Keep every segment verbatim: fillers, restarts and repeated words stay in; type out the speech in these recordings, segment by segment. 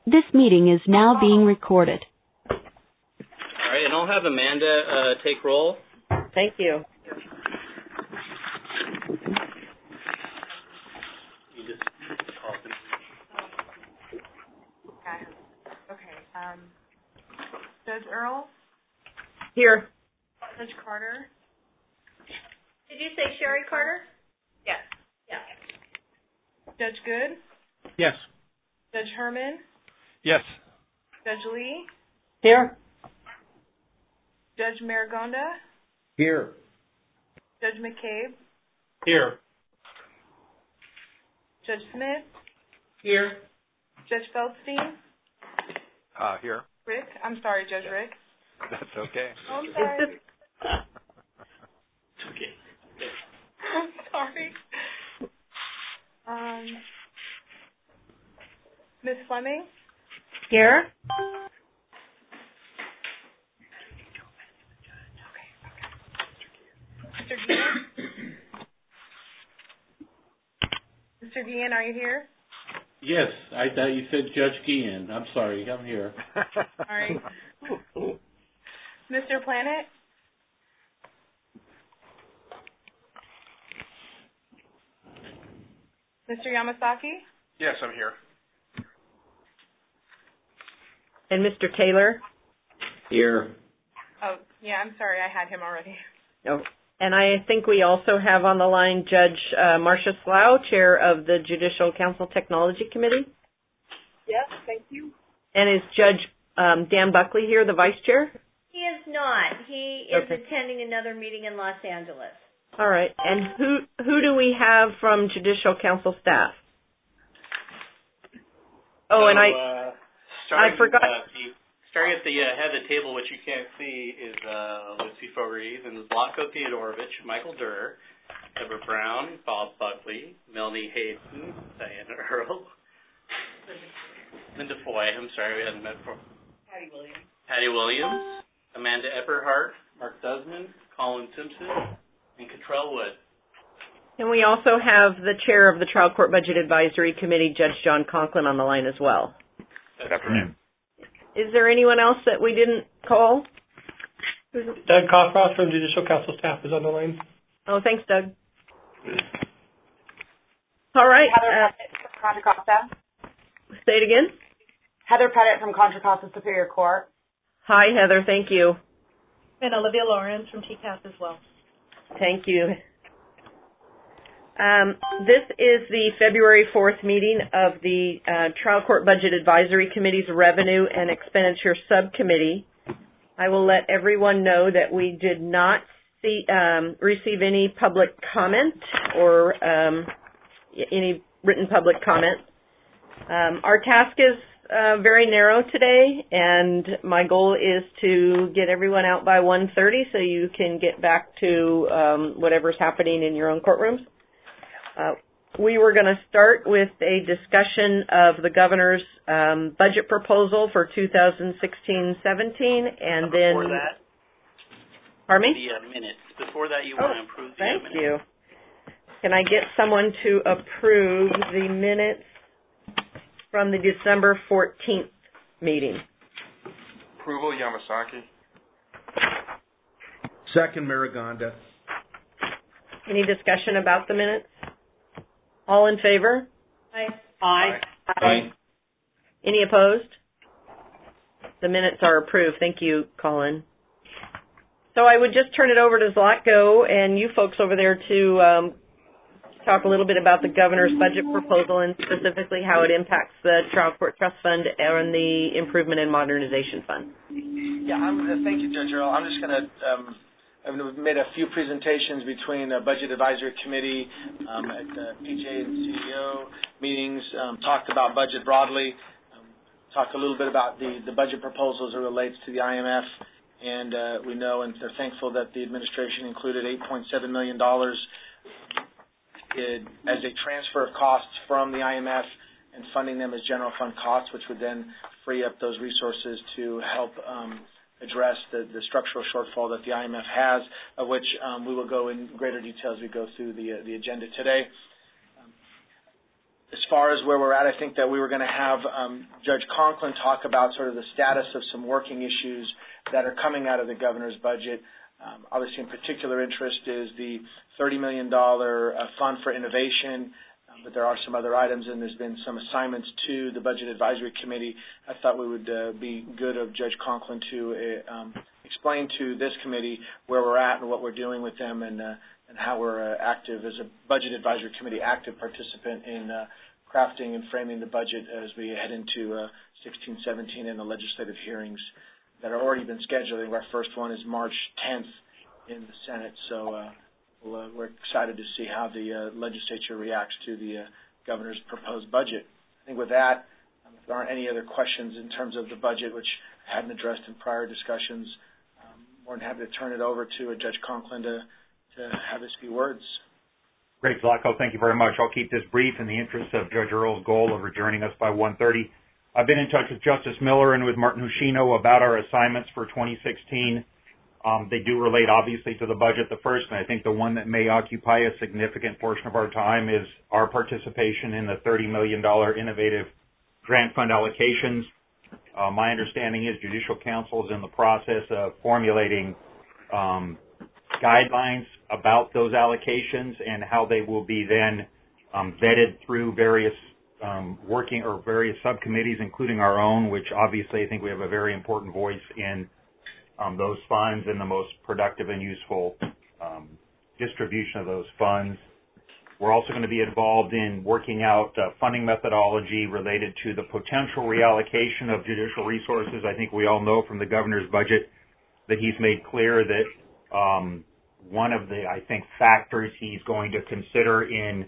This meeting is now being recorded. All right, and I'll have Amanda uh, take roll. Thank you. You just call them. Okay. Okay. Um, Judge Earl? Here. Judge Carter? Did you say Sherry Carter? Yes. Yeah. Judge Good? Yes. Judge Herman? Yes. Judge Lee? Here. Judge Marigonda? Here. Judge McCabe? Here. Judge Smith? Here. Judge Feldstein? Uh, here. Rick? I'm sorry, Judge Rick. That's okay. Oh, I'm sorry. It's okay. I'm sorry. Um, Miss Fleming? Here. Mister Guillen? Mister Guillen, are you here? Yes, I thought you said Judge Guillen. I'm sorry, I'm here. All right. Mister Planet? Mister Yamasaki? Yes, I'm here. And Mister Taylor. Here. Oh, yeah, I'm sorry. I had him already. Oh. And I think we also have on the line Judge uh, Marcia Slough, Chair of the Judicial Council Technology Committee. Yes, thank you. And is Judge um, Dan Buckley here, the Vice Chair? He is not. He is Okay. attending another meeting in Los Angeles. All right. And who who do we have from Judicial Council staff? Oh, and I uh, starting, I forgot. Uh, the, starting at the uh, head of the table, which you can't see, is uh, Lucy Fogarty, and Zlatko Theodorovich, Michael Durr, Deborah Brown, Bob Buckley, Melanie Hayden, Diana Earl, Linda Foy, I'm sorry we hadn't met before, Patty Williams. Patty Williams, Amanda Epperhart, Mark Dusman, Colin Simpson, and Cottrell Wood. and we also have the Chair of the Trial Court Budget Advisory Committee, Judge John Conklin, on the line as well. Good afternoon. Is there anyone else that we didn't call? Doug Cockroft from Judicial Council staff is on the line. Oh, thanks, Doug. All right. Heather Uh, Pettit from Contra Costa. say it again. Heather Pettit from Contra Costa Superior Court. Hi, Heather. Thank you. And Olivia Lawrence from T C A S as well. Thank you. Um, this is the February fourth meeting of the uh, Trial Court Budget Advisory Committee's Revenue and Expenditure Subcommittee. I will let everyone know that we did not see, um, receive any public comment or um, any written public comment. Um, our task is uh, very narrow today, and my goal is to get everyone out by one thirty so you can get back to um, whatever's happening in your own courtrooms. Uh, we were going to start with a discussion of the governor's um, budget proposal for two thousand sixteen seventeen, and then... Before that, Pardon me? the uh, minutes. Before that, you Oh, want to approve the uh, thank minutes. you. Can I get someone to approve the minutes from the December fourteenth meeting? Approval, Yamasaki. Second, Marigonda. Any discussion about the minutes? All in favor? Aye. Aye. Aye. Any opposed? The minutes are approved. Thank you, Colin. So I would just turn it over to Zlatko and you folks over there to um, talk a little bit about the governor's budget proposal and specifically how it impacts the Trial Court Trust Fund and the Improvement and Modernization Fund. Yeah, I'm, uh, thank you, Judge Earl. I'm just going to, um, I've made a few presentations between the Budget Advisory Committee um, at the P J and C E O meetings, um, talked about budget broadly, um, talked a little bit about the, the budget proposal as it relates to the I M F, and uh, we know and they're thankful that the administration included eight point seven million dollars It, as a transfer of costs from the I M F and funding them as general fund costs, which would then free up those resources to help um, address the, the structural shortfall that the I M F has, of which um, we will go in greater detail as we go through the, uh, the agenda today. Um, as far as where we're at, I think that we were going to have um, Judge Conklin talk about sort of the status of some working issues that are coming out of the governor's budget. Um, obviously, in particular interest is the thirty million dollars uh, Fund for Innovation, um, but there are some other items, and there's been some assignments to the Budget Advisory Committee. I thought we would uh, be good of Judge Conklin to uh, um, explain to this committee where we're at and what we're doing with them, and uh, and how we're uh, active as a Budget Advisory Committee, active participant in uh, crafting and framing the budget as we head into uh, sixteen seventeen and the legislative hearings that are already been scheduled. Our first one is March tenth in the Senate, so uh, we'll, uh, we're excited to see how the uh, legislature reacts to the uh, governor's proposed budget. I think with that, um, if there aren't any other questions in terms of the budget, which I hadn't addressed in prior discussions, um, more than happy to turn it over to uh, Judge Conklin to to have his few words. Great, Zlatko. Thank you very much. I'll keep this brief in the interest of Judge Earle's goal of adjourning us by one thirty. I've been in touch with Justice Miller and with Martin Hushino about our assignments for twenty sixteen. Um, they do relate, obviously, to the budget. The first, and I think the one that may occupy a significant portion of our time, is our participation in the thirty million dollars Innovative Grant Fund allocations. Uh, my understanding is Judicial Council is in the process of formulating um, guidelines about those allocations and how they will be then um, vetted through various um, working or various subcommittees, including our own, which obviously I think we have a very important voice in um, those funds and the most productive and useful um, distribution of those funds. We're also going to be involved in working out uh, funding methodology related to the potential reallocation of judicial resources. I think we all know from the governor's budget that he's made clear that um, one of the, I think, factors he's going to consider in,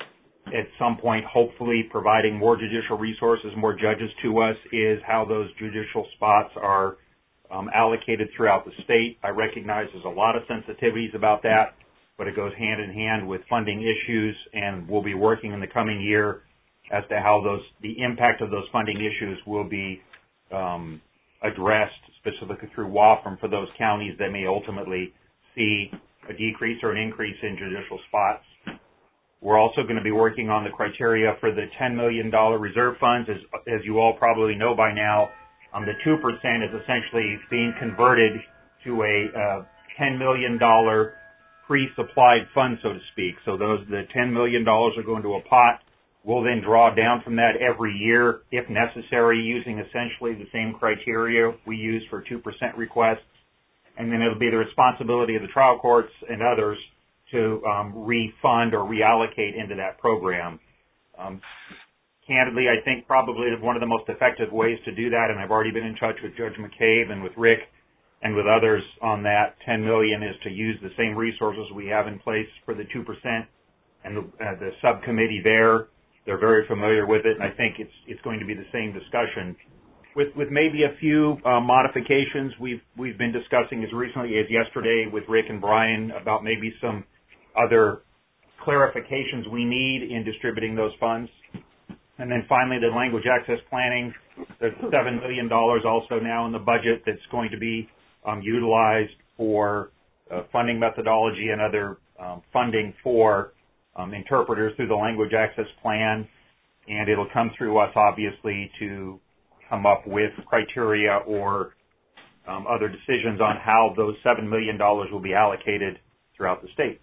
at some point, hopefully providing more judicial resources, more judges to us, is how those judicial spots are um, allocated throughout the state. I recognize there's a lot of sensitivities about that, but it goes hand in hand with funding issues, and we'll be working in the coming year as to how those, the impact of those funding issues will be um, addressed specifically through W A F M for those counties that may ultimately see a decrease or an increase in judicial spots. We're also going to be working on the criteria for the ten million dollars reserve funds. As, as you all probably know by now, um, the two percent is essentially being converted to a uh, ten million dollars pre-supplied fund, so to speak. So those the ten million dollars are going to a pot. We'll then draw down from that every year, if necessary, using essentially the same criteria we use for two percent requests. And then it'll be the responsibility of the trial courts and others to um, refund or reallocate into that program. Um, candidly, I think probably one of the most effective ways to do that, and I've already been in touch with Judge McCabe and with Rick and with others on that, ten million dollars is to use the same resources we have in place for the two percent, and the, uh, the subcommittee there, they're very familiar with it, and I think it's it's going to be the same discussion. With, with maybe a few uh, modifications we've we've been discussing as recently as yesterday with Rick and Brian about maybe some other clarifications we need in distributing those funds. And then finally, the language access planning. There's seven million dollars also now in the budget that's going to be um, utilized for uh, funding methodology and other um, funding for um, interpreters through the language access plan. And it'll come through us, obviously, to come up with criteria or um, other decisions on how those seven million dollars will be allocated throughout the state.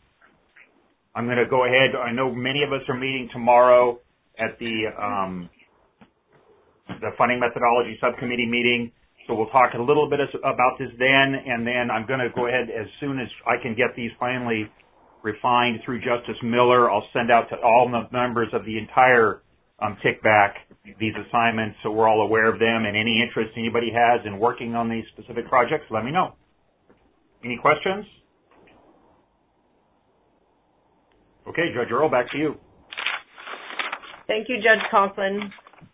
I'm going to go ahead. I know many of us are meeting tomorrow at the um, the funding methodology subcommittee meeting, so we'll talk a little bit about this then, and then I'm going to go ahead as soon as I can get these finally refined through Justice Miller. I'll send out to all the members of the entire um, kickback these assignments so we're all aware of them, and any interest anybody has in working on these specific projects, let me know. Any questions? Okay, Judge Earle, back to you. Thank you, Judge Conklin.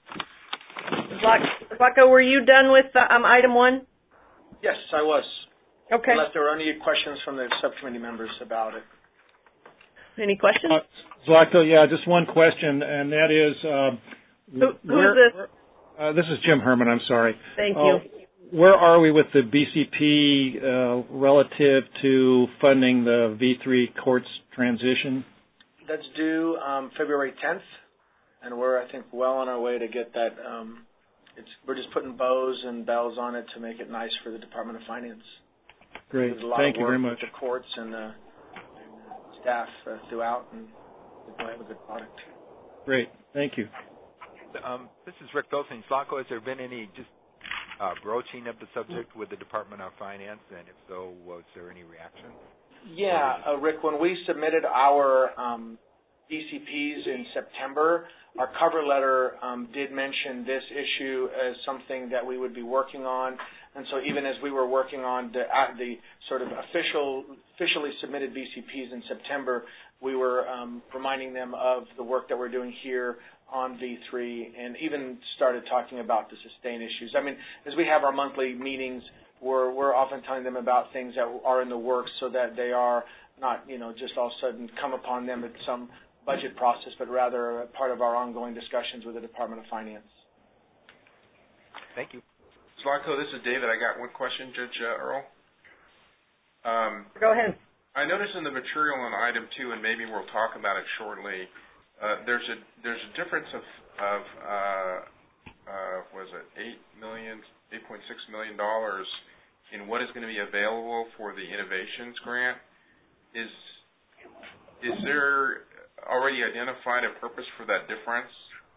Zlatko, were you done with uh, um, item one? Yes, I was. Okay. Unless there were any questions from the subcommittee members about it. Any questions? Uh, Zlatko, yeah, just one question, and that is, uh, who, who where, is this? Uh, this is Jim Herman. I'm sorry. Thank uh, you. Where are we with the B C P uh, relative to funding the V three courts transition? That's due um, February tenth, and we're, I think, well on our way to get that. Um, it's, we're just putting bows and bells on it to make it nice for the Department of Finance. Great. There's a lot Thank of you work very much. with the courts and, uh, and staff uh, throughout, and we'll have a good product. Great. Thank you. Um, this is Rick Bilson. Zlatko, has there been any just uh, broaching of the subject with the Department of Finance, and if so, was there any reaction? Yeah, uh, Rick, when we submitted our um, B C Ps in September, our cover letter um, did mention this issue as something that we would be working on. And so even as we were working on the, uh, the sort of official, officially submitted B C Ps in September, we were um, reminding them of the work that we're doing here on V three, and even started talking about the sustain issues. I mean, as we have our monthly meetings, we're, we're often telling them about things that are in the works so that they are not, you know, just all of a sudden come upon them at some budget process, but rather a part of our ongoing discussions with the Department of Finance. Thank you. Zlatko, this is David. I got one question, Judge uh, Earl. Um, Go ahead. I noticed in the material on item two, and maybe we'll talk about it shortly, uh, there's a there's a difference of of uh, uh, was it eight million, eight point six million dollars in what is going to be available for the innovations grant. Is is there already identified a purpose for that difference?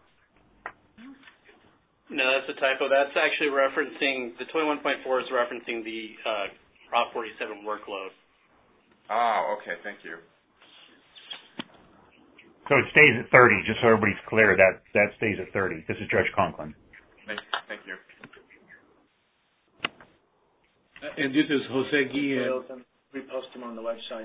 No, that's a typo. That's actually referencing, the twenty-one point four is referencing the uh, Prop forty-seven workload. Ah, okay, thank you. So it stays at thirty, just so everybody's clear, that, that stays at thirty. This is Judge Conklin. Thank, thank you. And this is Jose Guillen. Repost them on the website.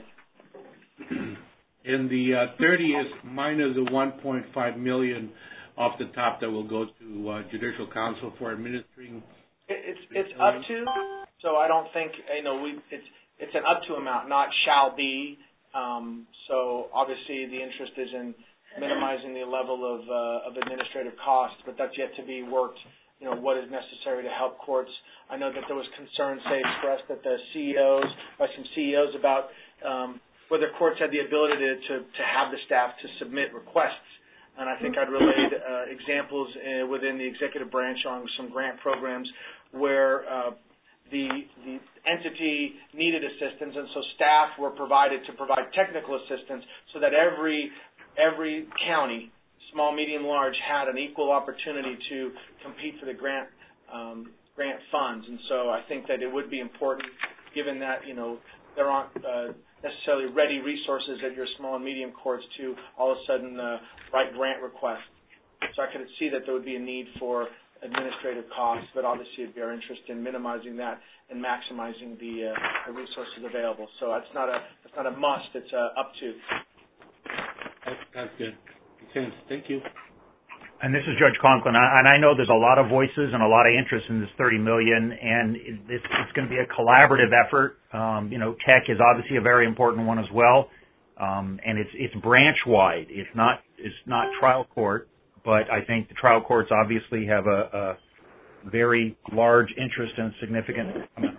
And the uh, thirty is minus the one point five million off the top that will go to uh, Judicial Council for administering. It, it's it's up to. So I don't think you know we it's it's an up to amount, not shall be. Um, so obviously the interest is in minimizing the level of uh, of administrative costs, but that's yet to be worked. You know, what is necessary to help courts. I know that there was concern, say, expressed that the C E Os, by some C E Os about um, whether courts had the ability to, to, to have the staff to submit requests. And I think I'd relayed uh, examples uh, within the executive branch on some grant programs where uh, the, the entity needed assistance, and so staff were provided to provide technical assistance so that every every county, small, medium, large, had an equal opportunity to compete for the grant um, grant funds. And so I think that it would be important, given that, you know, there aren't uh, necessarily ready resources at your small and medium courts to all of a sudden uh, write grant requests. So I could see that there would be a need for administrative costs, but obviously it'd be our interest in minimizing that and maximizing the, uh, the resources available. So it's not a it's not a must, it's a up to. That's, that's good. Makes sense. Thank you. And this is Judge Conklin, and I know there's a lot of voices and a lot of interest in this thirty million dollars, and it's, it's going to be a collaborative effort. Um, you know, tech is obviously a very important one as well, um, and it's it's branch wide. It's not it's not trial court, but I think the trial courts obviously have a, a very large interest and significant.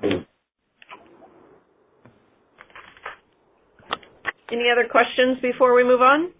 Any other questions before we move on?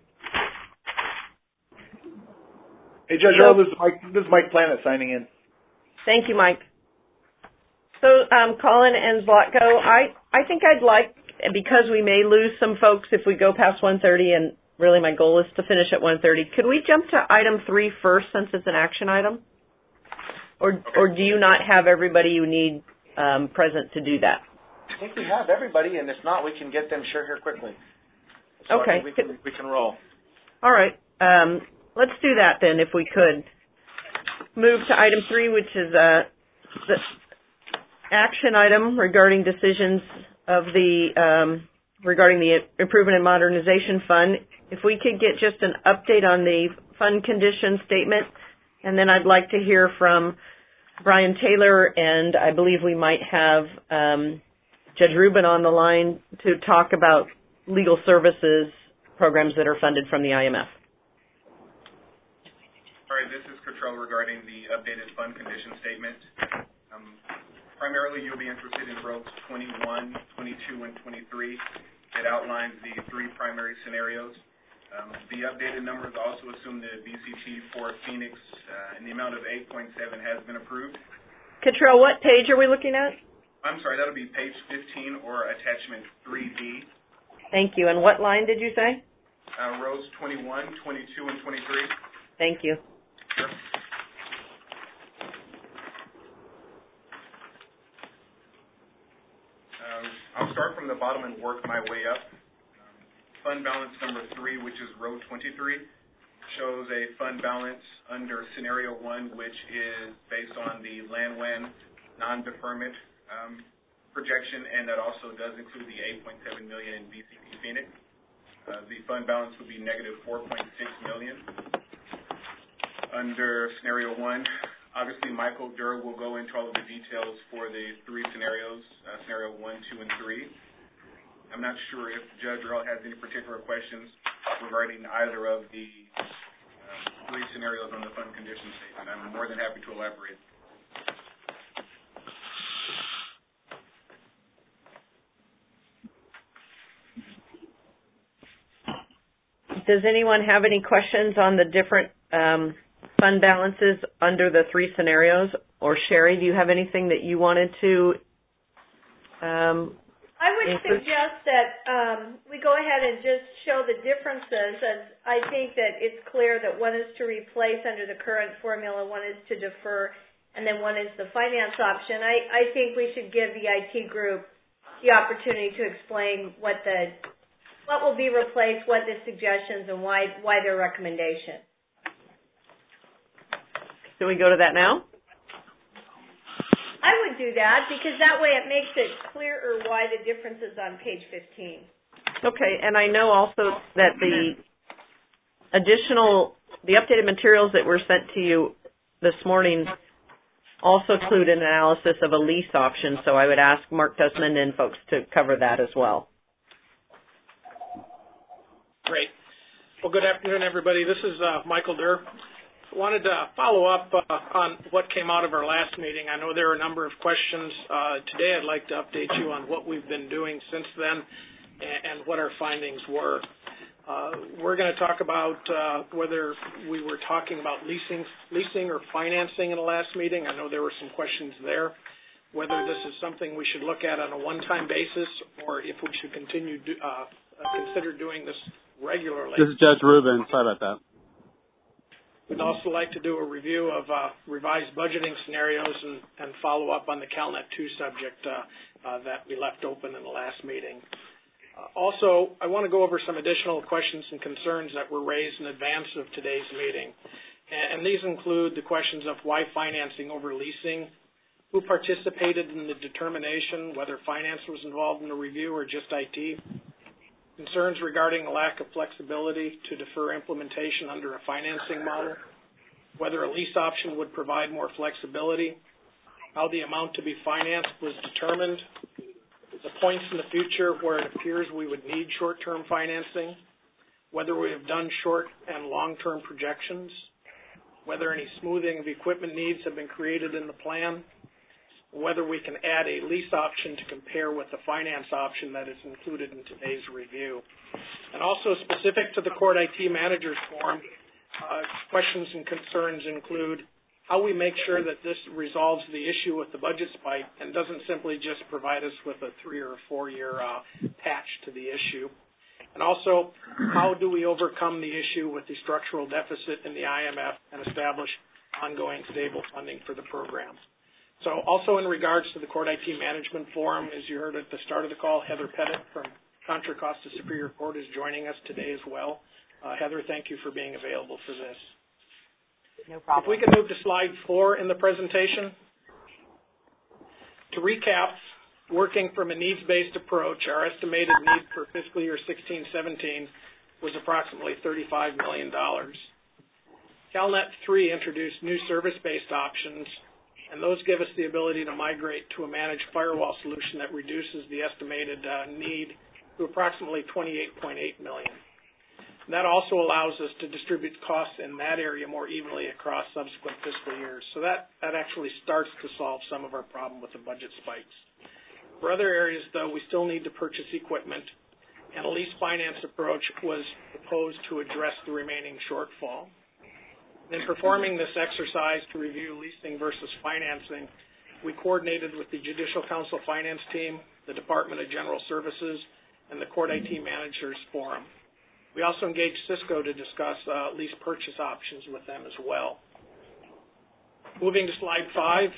Hey, Judge Earl, this is Mike. This is Mike Planet signing in. Thank you, Mike. So, um, Colin and Zlatko, I, I think I'd like, because we may lose some folks if we go past one thirty, and really my goal is to finish at one thirty, could we jump to item three first since it's an action item? Or, or do you not have everybody you need um, present to do that? I think we have everybody, and if not, we can get them sure here quickly. So okay. I think we can, we can roll. All right. Um, let's do that then, if we could. Move to item three, which is uh, the action item regarding decisions of the um, regarding the Improvement and Modernization Fund. If we could get just an update on the fund condition statement, and then I'd like to hear from Brian Taylor, and I believe we might have um, Judge Rubin on the line to talk about legal services programs that are funded from the I M F. All right, this is Cottrell regarding the updated fund condition statement. Um, primarily, you'll be interested in rows twenty-one, twenty-two, and twenty-three. It outlines the three primary scenarios. Um, the updated numbers also assume the B C P for Phoenix uh, in the amount of eight point seven has been approved. Cottrell, what page are we looking at? I'm sorry, that'll be page fifteen or attachment three B. Thank you. And what line did you say? Uh, rows twenty-one, twenty-two, and twenty-three. Thank you. Sure. Um, I'll start from the bottom and work my way up. Fund balance number three, which is row twenty-three, shows a fund balance under scenario one, which is based on the LANWAN non-deferment um, projection, and that also does include the eight point seven million dollars in B C P Phoenix. Uh, the fund balance would be negative four point six million dollars. Under scenario one, obviously Michael Durr will go into all of the details for the three scenarios, uh, scenario one, two, and three. I'm not sure if Judge Earl has any particular questions regarding either of the um, three scenarios on the fund condition statement. I'm more than happy to elaborate. Does anyone have any questions on the different um, fund balances under the three scenarios? Or Sherry, do you have anything that you wanted to um, I would include? suggest that um, we go ahead and just show the differences, as I think that it's clear that one is to replace under the current formula, one is to defer, and then one is the finance option. I, I think we should give the I T group the opportunity to explain what the what will be replaced, what the suggestions, and why why their recommendation. Can we go to that now? I would do that because that way it makes it clearer why the difference is on page fifteen. Okay, and I know also that the additional, the updated materials that were sent to you this morning also include an analysis of a lease option, so I would ask Mark Desmond and folks to cover that as well. Great. Well, good afternoon, everybody. This is uh, Michael Durr. I wanted to follow up uh, on what came out of our last meeting. I know there are a number of questions. Uh, today I'd like to update you on what we've been doing since then and, and what our findings were. Uh, we're going to talk about uh, whether we were talking about leasing, leasing or financing in the last meeting. I know there were some questions there. Whether this is something we should look at on a one-time basis or if we should continue do, uh, consider doing this regularly. This is Judge Rubin. Sorry about that. We'd also like to do a review of uh, revised budgeting scenarios and, and follow up on the CalNet two subject uh, uh, that we left open in the last meeting. Uh, also, I want to go over some additional questions and concerns that were raised in advance of today's meeting. And, and these include the questions of why financing over leasing, who participated in the determination, whether finance was involved in the review or just I T, concerns regarding the lack of flexibility to defer implementation under a financing model, whether a lease option would provide more flexibility, how the amount to be financed was determined, the points in the future where it appears we would need short-term financing, whether we have done short and long-term projections, whether any smoothing of equipment needs have been created in the plan, whether we can add a lease option to compare with the finance option that is included in today's review. And also specific to the Court I T Managers Forum, uh, questions and concerns include how we make sure that this resolves the issue with the budget spike and doesn't simply just provide us with a three or a four-year uh, patch to the issue. And also, how do we overcome the issue with the structural deficit in the I M F and establish ongoing stable funding for the program? So also in regards to the Court I T Management Forum, as you heard at the start of the call, Heather Pettit from Contra Costa Superior Court is joining us today as well. Uh, Heather, thank you for being available for this. No problem. If we can move to slide four in the presentation. To recap, working from a needs-based approach, our estimated need for fiscal year sixteen seventeen was approximately thirty-five million dollars. CalNet three introduced new service-based options, and those give us the ability to migrate to a managed firewall solution that reduces the estimated uh, need to approximately twenty-eight point eight million dollars. That also allows us to distribute costs in that area more evenly across subsequent fiscal years. So that, that actually starts to solve some of our problem with the budget spikes. For other areas, though, we still need to purchase equipment, and a lease finance approach was proposed to address the remaining shortfall. In performing this exercise to review leasing versus financing, we coordinated with the Judicial Council Finance Team, the Department of General Services, and the Court I T Managers Forum. We also engaged Cisco to discuss uh, lease purchase options with them as well. Moving to slide five,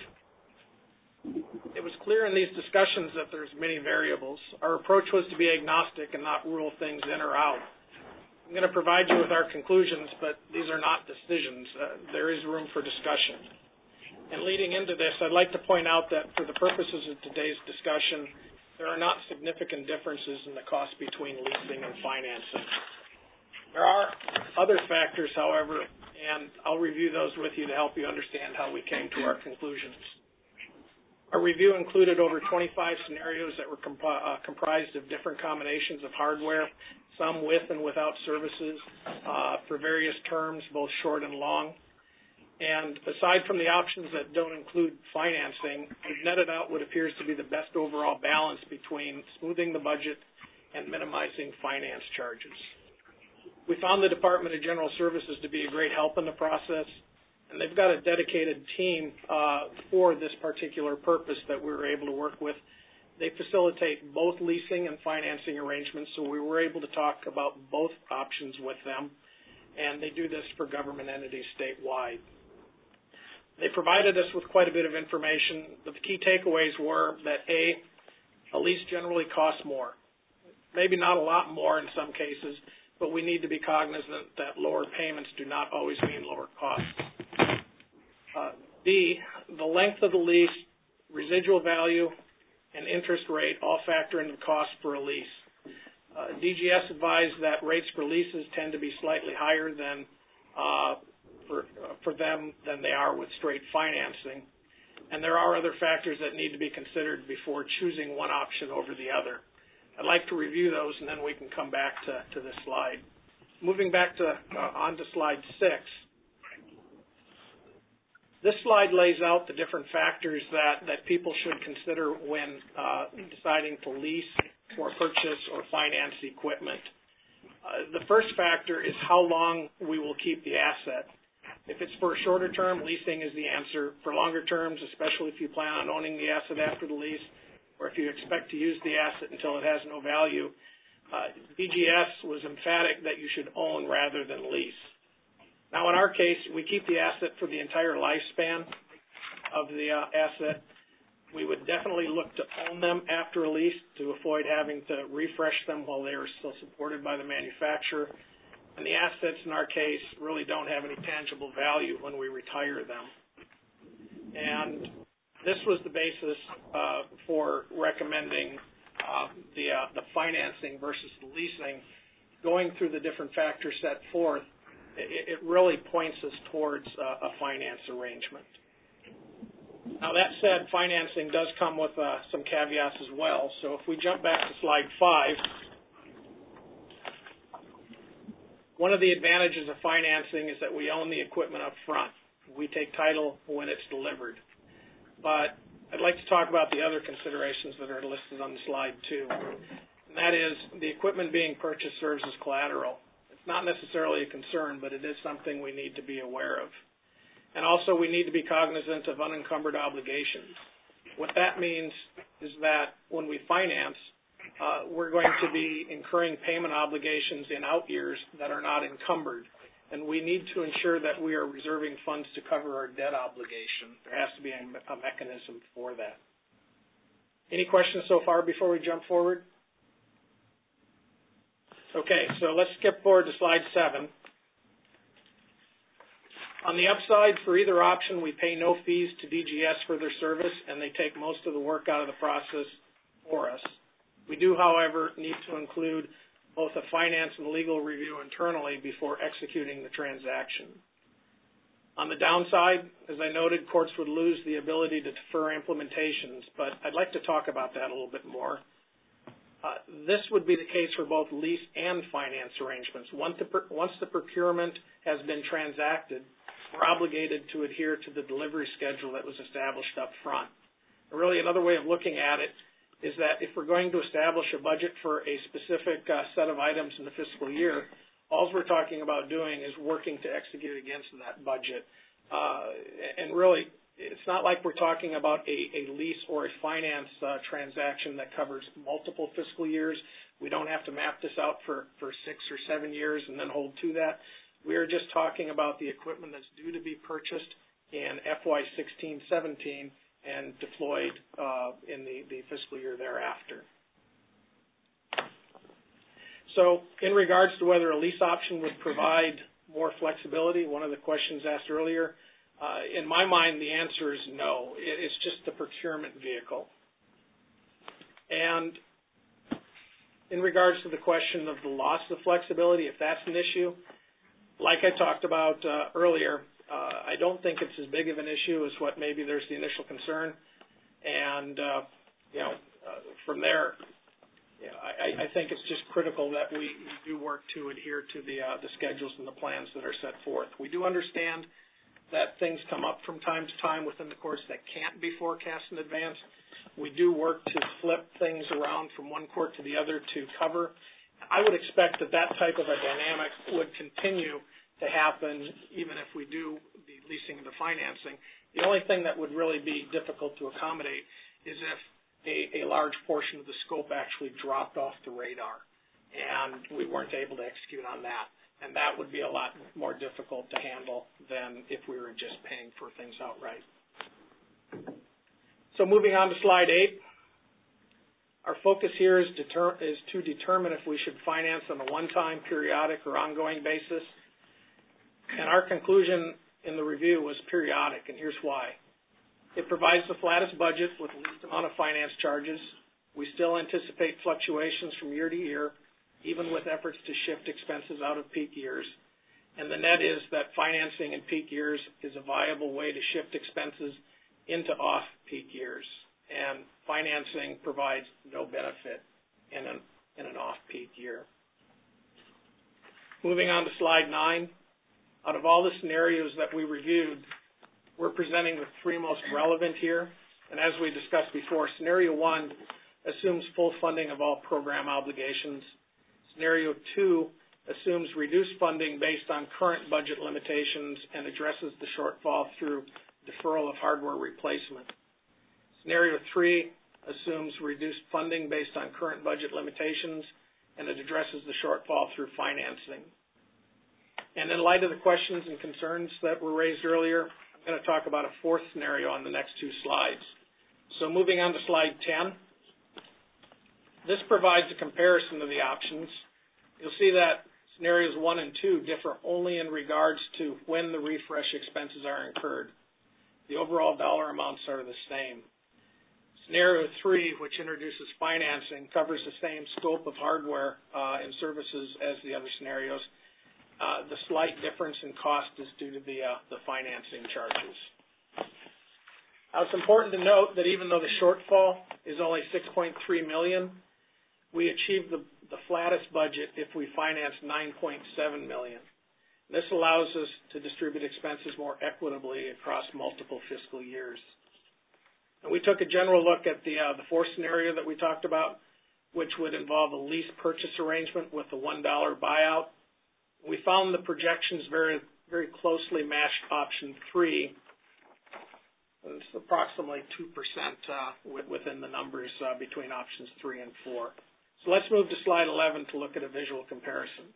it was clear in these discussions that there's many variables. Our approach was to be agnostic and not rule things in or out. I'm going to provide you with our conclusions, but these are not decisions. Uh, there is room for discussion. And leading into this, I'd like to point out that for the purposes of today's discussion, there are not significant differences in the cost between leasing and financing. There are other factors, however, and I'll review those with you to help you understand how we came to our conclusions. Our review included over twenty-five scenarios that were comp- uh, comprised of different combinations of hardware, some with and without services, uh, for various terms, both short and long. And aside from the options that don't include financing, we've netted out what appears to be the best overall balance between smoothing the budget and minimizing finance charges. We found the Department of General Services to be a great help in the process, and they've got a dedicated team uh, for this particular purpose that we were able to work with. They facilitate both leasing and financing arrangements, so we were able to talk about both options with them, and they do this for government entities statewide. They provided us with quite a bit of information, but the key takeaways were that A, a lease generally costs more. Maybe not a lot more in some cases, but we need to be cognizant that lower payments do not always mean lower costs. Uh, B, the length of the lease, residual value, and interest rate all factor into the cost for a lease. Uh, D G S advised that rates for leases tend to be slightly higher than uh, for, uh, for them than they are with straight financing. And there are other factors that need to be considered before choosing one option over the other. I'd like to review those, and then we can come back to, to this slide. Moving back to uh, on to slide six. This slide lays out the different factors that, that people should consider when uh, deciding to lease or purchase or finance equipment. Uh, the first factor is how long we will keep the asset. If it's for a shorter term, leasing is the answer. For longer terms, especially if you plan on owning the asset after the lease, or if you expect to use the asset until it has no value, uh, D G S was emphatic that you should own rather than lease. Now, in our case, we keep the asset for the entire lifespan of the uh, asset. We would definitely look to own them after a lease to avoid having to refresh them while they are still supported by the manufacturer. And the assets, in our case, really don't have any tangible value when we retire them. And this was the basis uh, for recommending uh, the, uh, the financing versus the leasing. Going through the different factors set forth, it, it really points us towards uh, a finance arrangement. Now, that said, financing does come with uh, some caveats as well. So if we jump back to slide five, one of the advantages of financing is that we own the equipment up front. We take title when it's delivered. But I'd like to talk about the other considerations that are listed on the slide too. And that is the equipment being purchased serves as collateral. It's not necessarily a concern, but it is something we need to be aware of. And also we need to be cognizant of unencumbered obligations. What that means is that when we finance, uh, we're going to be incurring payment obligations in out years that are not encumbered. And we need to ensure that we are reserving funds to cover our debt obligation. There has to be a, a mechanism for that. Any questions so far before we jump forward? Okay, so let's skip forward to slide seven. On the upside, for either option, we pay no fees to D G S for their service, and they take most of the work out of the process for us. We do, however, need to include both a finance and legal review internally before executing the transaction. On the downside, as I noted, courts would lose the ability to defer implementations, but I'd like to talk about that a little bit more. Uh, this would be the case for both lease and finance arrangements. Once the, once the procurement has been transacted, we're obligated to adhere to the delivery schedule that was established up front. Really, another way of looking at it is that if we're going to establish a budget for a specific uh, set of items in the fiscal year, all we're talking about doing is working to execute against that budget. Uh, and really, it's not like we're talking about a, a lease or a finance uh, transaction that covers multiple fiscal years. We don't have to map this out for, for six or seven years and then hold to that. We are just talking about the equipment that's due to be purchased in F Y sixteen seventeen and deployed uh, in the, the fiscal year thereafter. So in regards to whether a lease option would provide more flexibility, one of the questions asked earlier, uh, in my mind the answer is no. It's just a procurement vehicle. And in regards to the question of the loss of flexibility, if that's an issue, like I talked about uh, earlier, uh, I don't think it's as big of an issue as what maybe there's the initial concern. And, uh, you know, uh, from there, Yeah, I, I think it's just critical that we do work to adhere to the uh, the schedules and the plans that are set forth. We do understand that things come up from time to time within the courts that can't be forecast in advance. We do work to flip things around from one court to the other to cover. I would expect that that type of a dynamic would continue to happen even if we do the leasing and the financing. The only thing that would really be difficult to accommodate is if A, a large portion of the scope actually dropped off the radar, and we weren't able to execute on that. And that would be a lot more difficult to handle than if we were just paying for things outright. So moving on to slide eight, our focus here is, deter- is to determine if we should finance on a one-time, periodic, or ongoing basis. And our conclusion in the review was periodic, and here's why. It provides the flattest budget with the least amount of finance charges. We still anticipate fluctuations from year to year, even with efforts to shift expenses out of peak years. And the net is that financing in peak years is a viable way to shift expenses into off-peak years. And financing provides no benefit in an, in an off-peak year. Moving on to slide nine. Out of all the scenarios that we reviewed, we're presenting the three most relevant here. And as we discussed before, scenario one assumes full funding of all program obligations. Scenario two assumes reduced funding based on current budget limitations and addresses the shortfall through deferral of hardware replacement. Scenario three assumes reduced funding based on current budget limitations and it addresses the shortfall through financing. And in light of the questions and concerns that were raised earlier, I'm going to talk about a fourth scenario on the next two slides. So moving on to slide ten, this provides a comparison of the options. You'll see that scenarios one and two differ only in regards to when the refresh expenses are incurred. The overall dollar amounts are the same. Scenario three, which introduces financing, covers the same scope of hardware uh, and services as the other scenarios. Uh, the slight difference in cost is due to the, uh, the financing charges. Now, it's important to note that even though the shortfall is only six point three million dollars, we achieved the, the flattest budget if we finance nine point seven million dollars. This allows us to distribute expenses more equitably across multiple fiscal years. And we took a general look at the, uh, the fourth scenario that we talked about, which would involve a lease purchase arrangement with a one dollar buyout. We found the projections very, very closely matched option three. It's approximately two percent uh, within the numbers uh, between options three and four. So let's move to slide eleven to look at a visual comparison.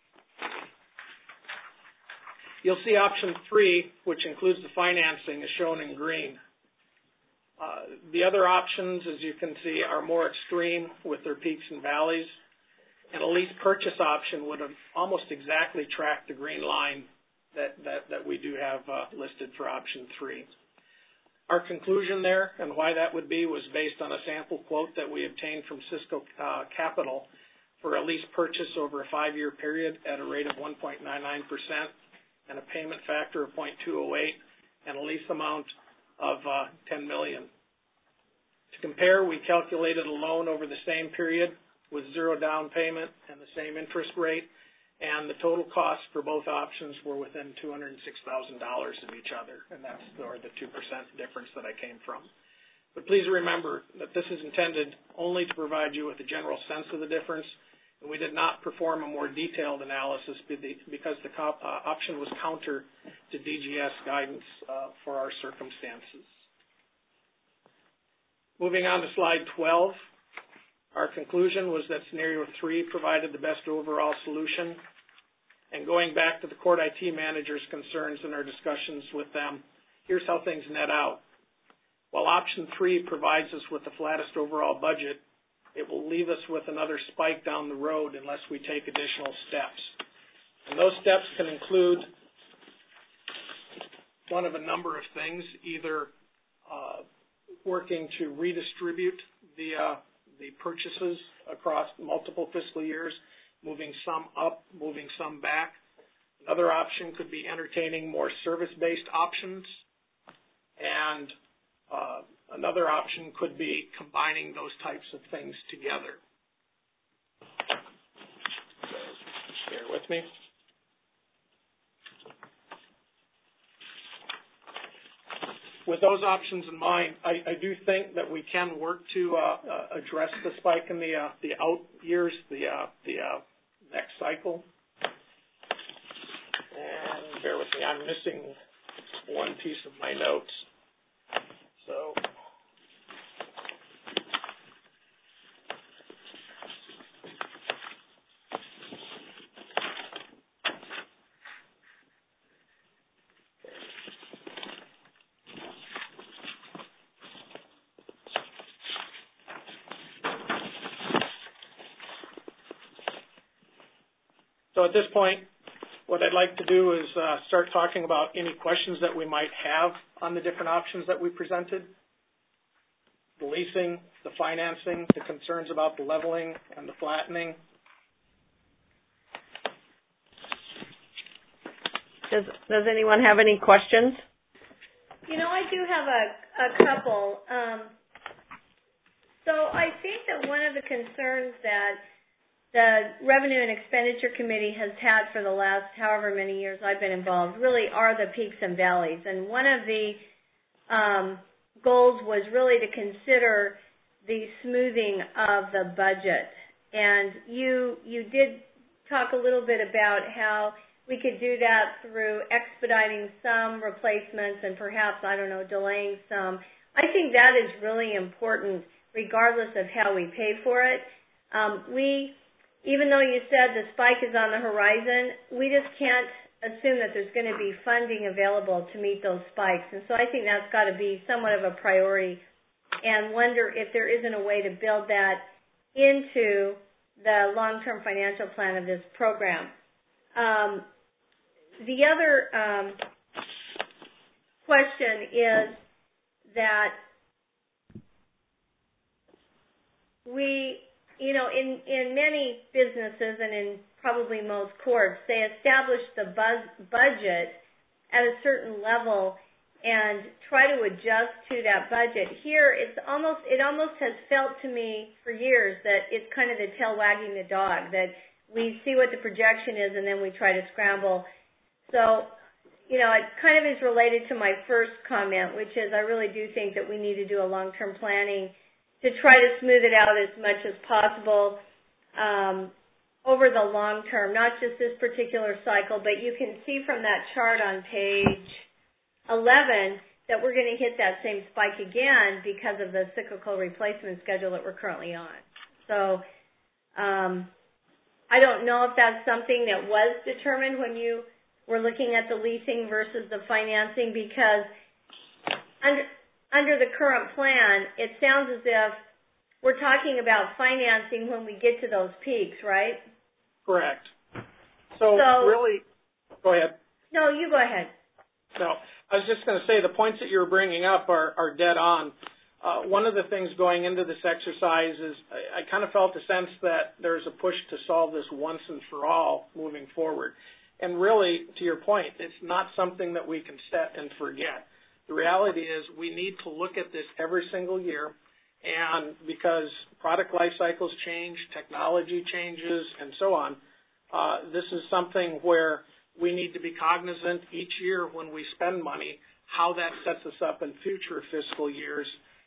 You'll see option three, which includes the financing, is shown in green. Uh, the other options, as you can see, are more extreme with their peaks and valleys. And a lease purchase option would have almost exactly tracked the green line that, that, that we do have uh, listed for option three. Our conclusion there and why that would be was based on a sample quote that we obtained from Cisco uh, Capital for a lease purchase over a five-year period at a rate of one point nine nine percent and a payment factor of zero point two zero eight and a lease amount of uh, ten million dollars. To compare, we calculated a loan over the same period with zero down payment and the same interest rate, and the total costs for both options were within two hundred six thousand dollars of each other, and that's or the two percent difference that I came from. But please remember that this is intended only to provide you with a general sense of the difference, and we did not perform a more detailed analysis because the uh, option was counter to D G S guidance uh, for our circumstances. Moving on to slide twelve, our conclusion was that scenario three provided the best overall solution. And going back to the court I T manager's concerns in our discussions with them, here's how things net out. While option three provides us with the flattest overall budget, it will leave us with another spike down the road unless we take additional steps. And those steps can include one of a number of things, either uh, working to redistribute the, uh, the purchases across multiple fiscal years, moving some up, moving some back. Another option could be entertaining more service-based options, and uh, another option could be combining those types of things together. So, bear with me. With those options in mind, I, I do think that we can work to uh, uh, address the spike in the uh, the out years, the uh, the uh, next cycle. And bear with me, I'm missing one piece of my notes. So. So at this point, what I'd like to do is uh, start talking about any questions that we might have on the different options that we presented. The leasing, the financing, the concerns about the leveling and the flattening. Does, does anyone have any questions? You know, I do have a, a couple. Um, so I think that one of the concerns that the Revenue and Expenditure Committee has had for the last however many years I've been involved really are the peaks and valleys. And one of the um, goals was really to consider the smoothing of the budget. And you you did talk a little bit about how we could do that through expediting some replacements and perhaps, I don't know, delaying some. I think that is really important regardless of how we pay for it. Um, we Even though you said the spike is on the horizon, we just can't assume that there's going to be funding available to meet those spikes. And so I think that's got to be somewhat of a priority, and wonder if there isn't a way to build that into the long-term financial plan of this program. Um, the other um, question is that we You know, in, in many businesses and in probably most courts, they establish the buzz, budget at a certain level and try to adjust to that budget. Here, it's almost it almost has felt to me for years that it's kind of the tail wagging the dog, that we see what the projection is and then we try to scramble. So, you know, it kind of is related to my first comment, which is I really do think that we need to do a long-term planning to try to smooth it out as much as possible um, over the long term, not just this particular cycle, but you can see from that chart on page eleven that we're going to hit that same spike again because of the cyclical replacement schedule that we're currently on. So um, I don't know if that's something that was determined when you were looking at the leasing versus the financing, because under Under the current plan, it sounds as if we're talking about financing when we get to those peaks, right? Correct. So, so really, go ahead. No, you go ahead. No, I was just going to say the points that you're bringing up are, are dead on. Uh, one of the things going into this exercise is I, I kind of felt a sense that there's a push to solve this once and for all moving forward. And really, to your point, it's not something that we can set and forget. The reality is we need to look at this every single year, and because product life cycles change, technology changes, and so on, uh, this is something where we need to be cognizant each year when we spend money how that sets us up in future fiscal years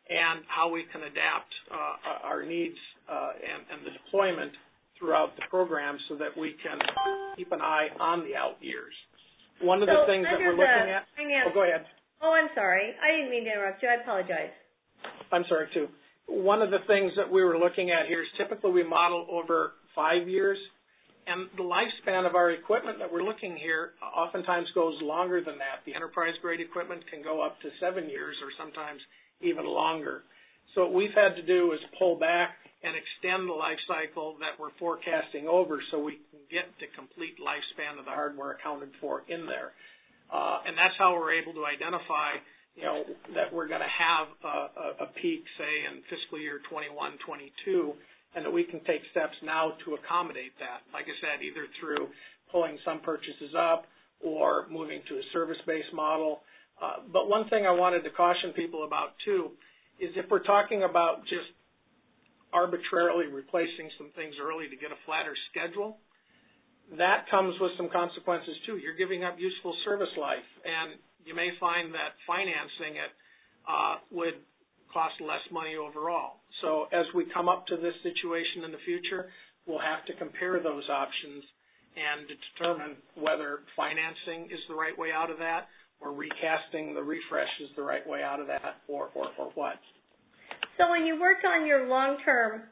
and how we can adapt uh, our needs uh, and, and the deployment throughout the program so that we can keep an eye on the out years. One of so the things that we're looking at. Finance, oh, go ahead. Oh, I'm sorry. I didn't mean to interrupt you. I apologize. I'm sorry, too. One of the things that we were looking at here is typically we model over five years, and the lifespan of our equipment that we're looking here oftentimes goes longer than that. The enterprise-grade equipment can go up to seven years or sometimes even longer. So what we've had to do is pull back and extend the life cycle that we're forecasting over so we can get the complete lifespan of the hardware accounted for in there. Uh, and that's how we're able to identify, you know, that we're going to have a, a peak, say, in fiscal year twenty-one, twenty-two, and that we can take steps now to accommodate that. Like I said, either through pulling some purchases up or moving to a service-based model. Uh, but one thing I wanted to caution people about, too, is if we're talking about just arbitrarily replacing some things early to get a flatter schedule, that comes with some consequences, too. You're giving up useful service life, and you may find that financing it uh, would cost less money overall. So as we come up to this situation in the future, we'll have to compare those options and determine whether financing is the right way out of that or recasting the refresh is the right way out of that or, or, or what. So when you worked on your long-term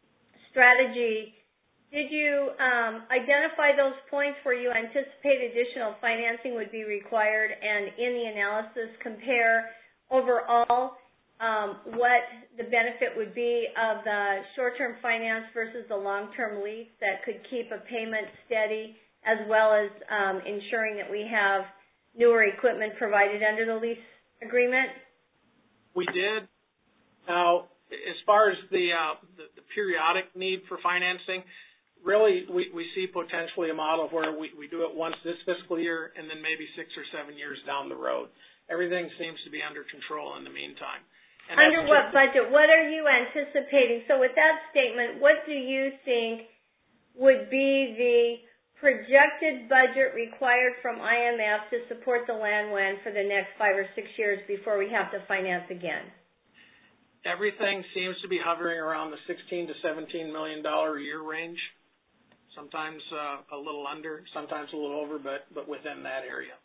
strategy, did you um, identify those points where you anticipate additional financing would be required and in the analysis compare overall um, what the benefit would be of the short-term finance versus the long-term lease that could keep a payment steady as well as um, ensuring that we have newer equipment provided under the lease agreement? We did. Now, as far as the, uh, the, the periodic need for financing, really, we, we see potentially a model where we, we do it once this fiscal year and then maybe six or seven years down the road. Everything seems to be under control in the meantime. And under what budget? What are you anticipating? So with that statement, what do you think would be the projected budget required from I M F to support the land W A N for the next five or six years before we have to finance again? Everything seems to be hovering around the sixteen to seventeen million dollar a year range. Sometimes uh, a little under, sometimes a little over, but but within that area.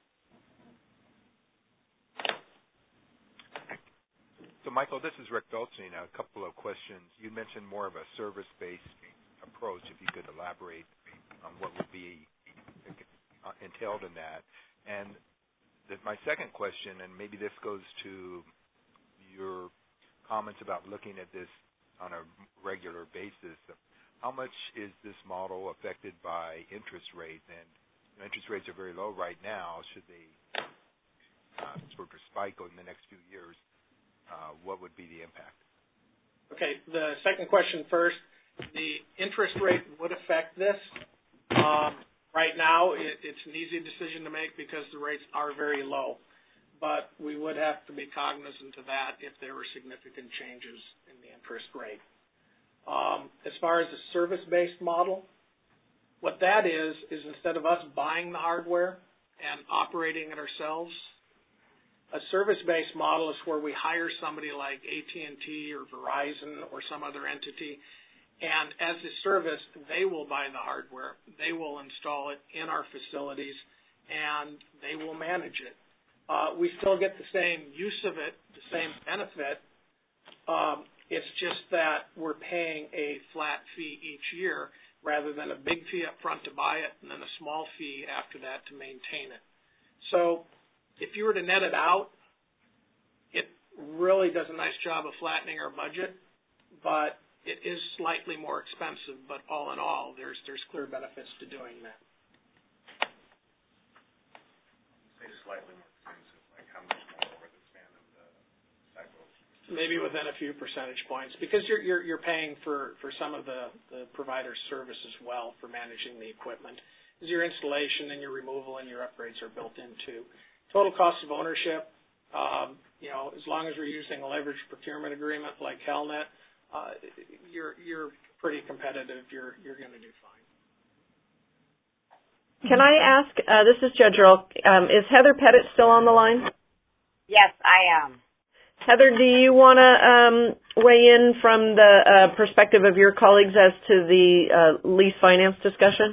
So, Michael, this is Rick Goldstein. A couple of questions. You mentioned more of a service-based approach. If you could elaborate on what would be entailed in that. And the, my second question, and maybe this goes to your comments about looking at this on a regular basis, how much is this model affected by interest rates? And you know, interest rates are very low right now. Should they uh, sort of spike in the next few years, uh, what would be the impact? Okay, the second question first. The interest rate would affect this. Um, right now, it, it's an easy decision to make because the rates are very low. But we would have to be cognizant of that if there were significant changes in the interest rate. Um, as far as the service-based model, what that is, is instead of us buying the hardware and operating it ourselves, a service-based model is where we hire somebody like A T and T or Verizon or some other entity, and as a service, they will buy the hardware, they will install it in our facilities, and they will manage it. Uh, we still get the same use of it, the same benefit. Um, it's just that we're paying a flat fee each year rather than a big fee up front to buy it and then a small fee after that to maintain it. So if you were to net it out, it really does a nice job of flattening our budget, but it is slightly more expensive. But all in all, there's there's clear benefits to doing that. Say slightly more. Maybe within a few percentage points, because you're you're, you're paying for, for some of the, the provider's service as well for managing the equipment. As your installation and your removal and your upgrades are built into. Total cost of ownership, um, you know, as long as we're using a leveraged procurement agreement like HELnet, uh, you're you're pretty competitive. You're you're going to do fine. Can I ask? Uh, this is Judge Earl. Um, is Heather Pettit still on the line? Yes, I am. Heather, do you want to um, weigh in from the uh, perspective of your colleagues as to the uh, lease finance discussion?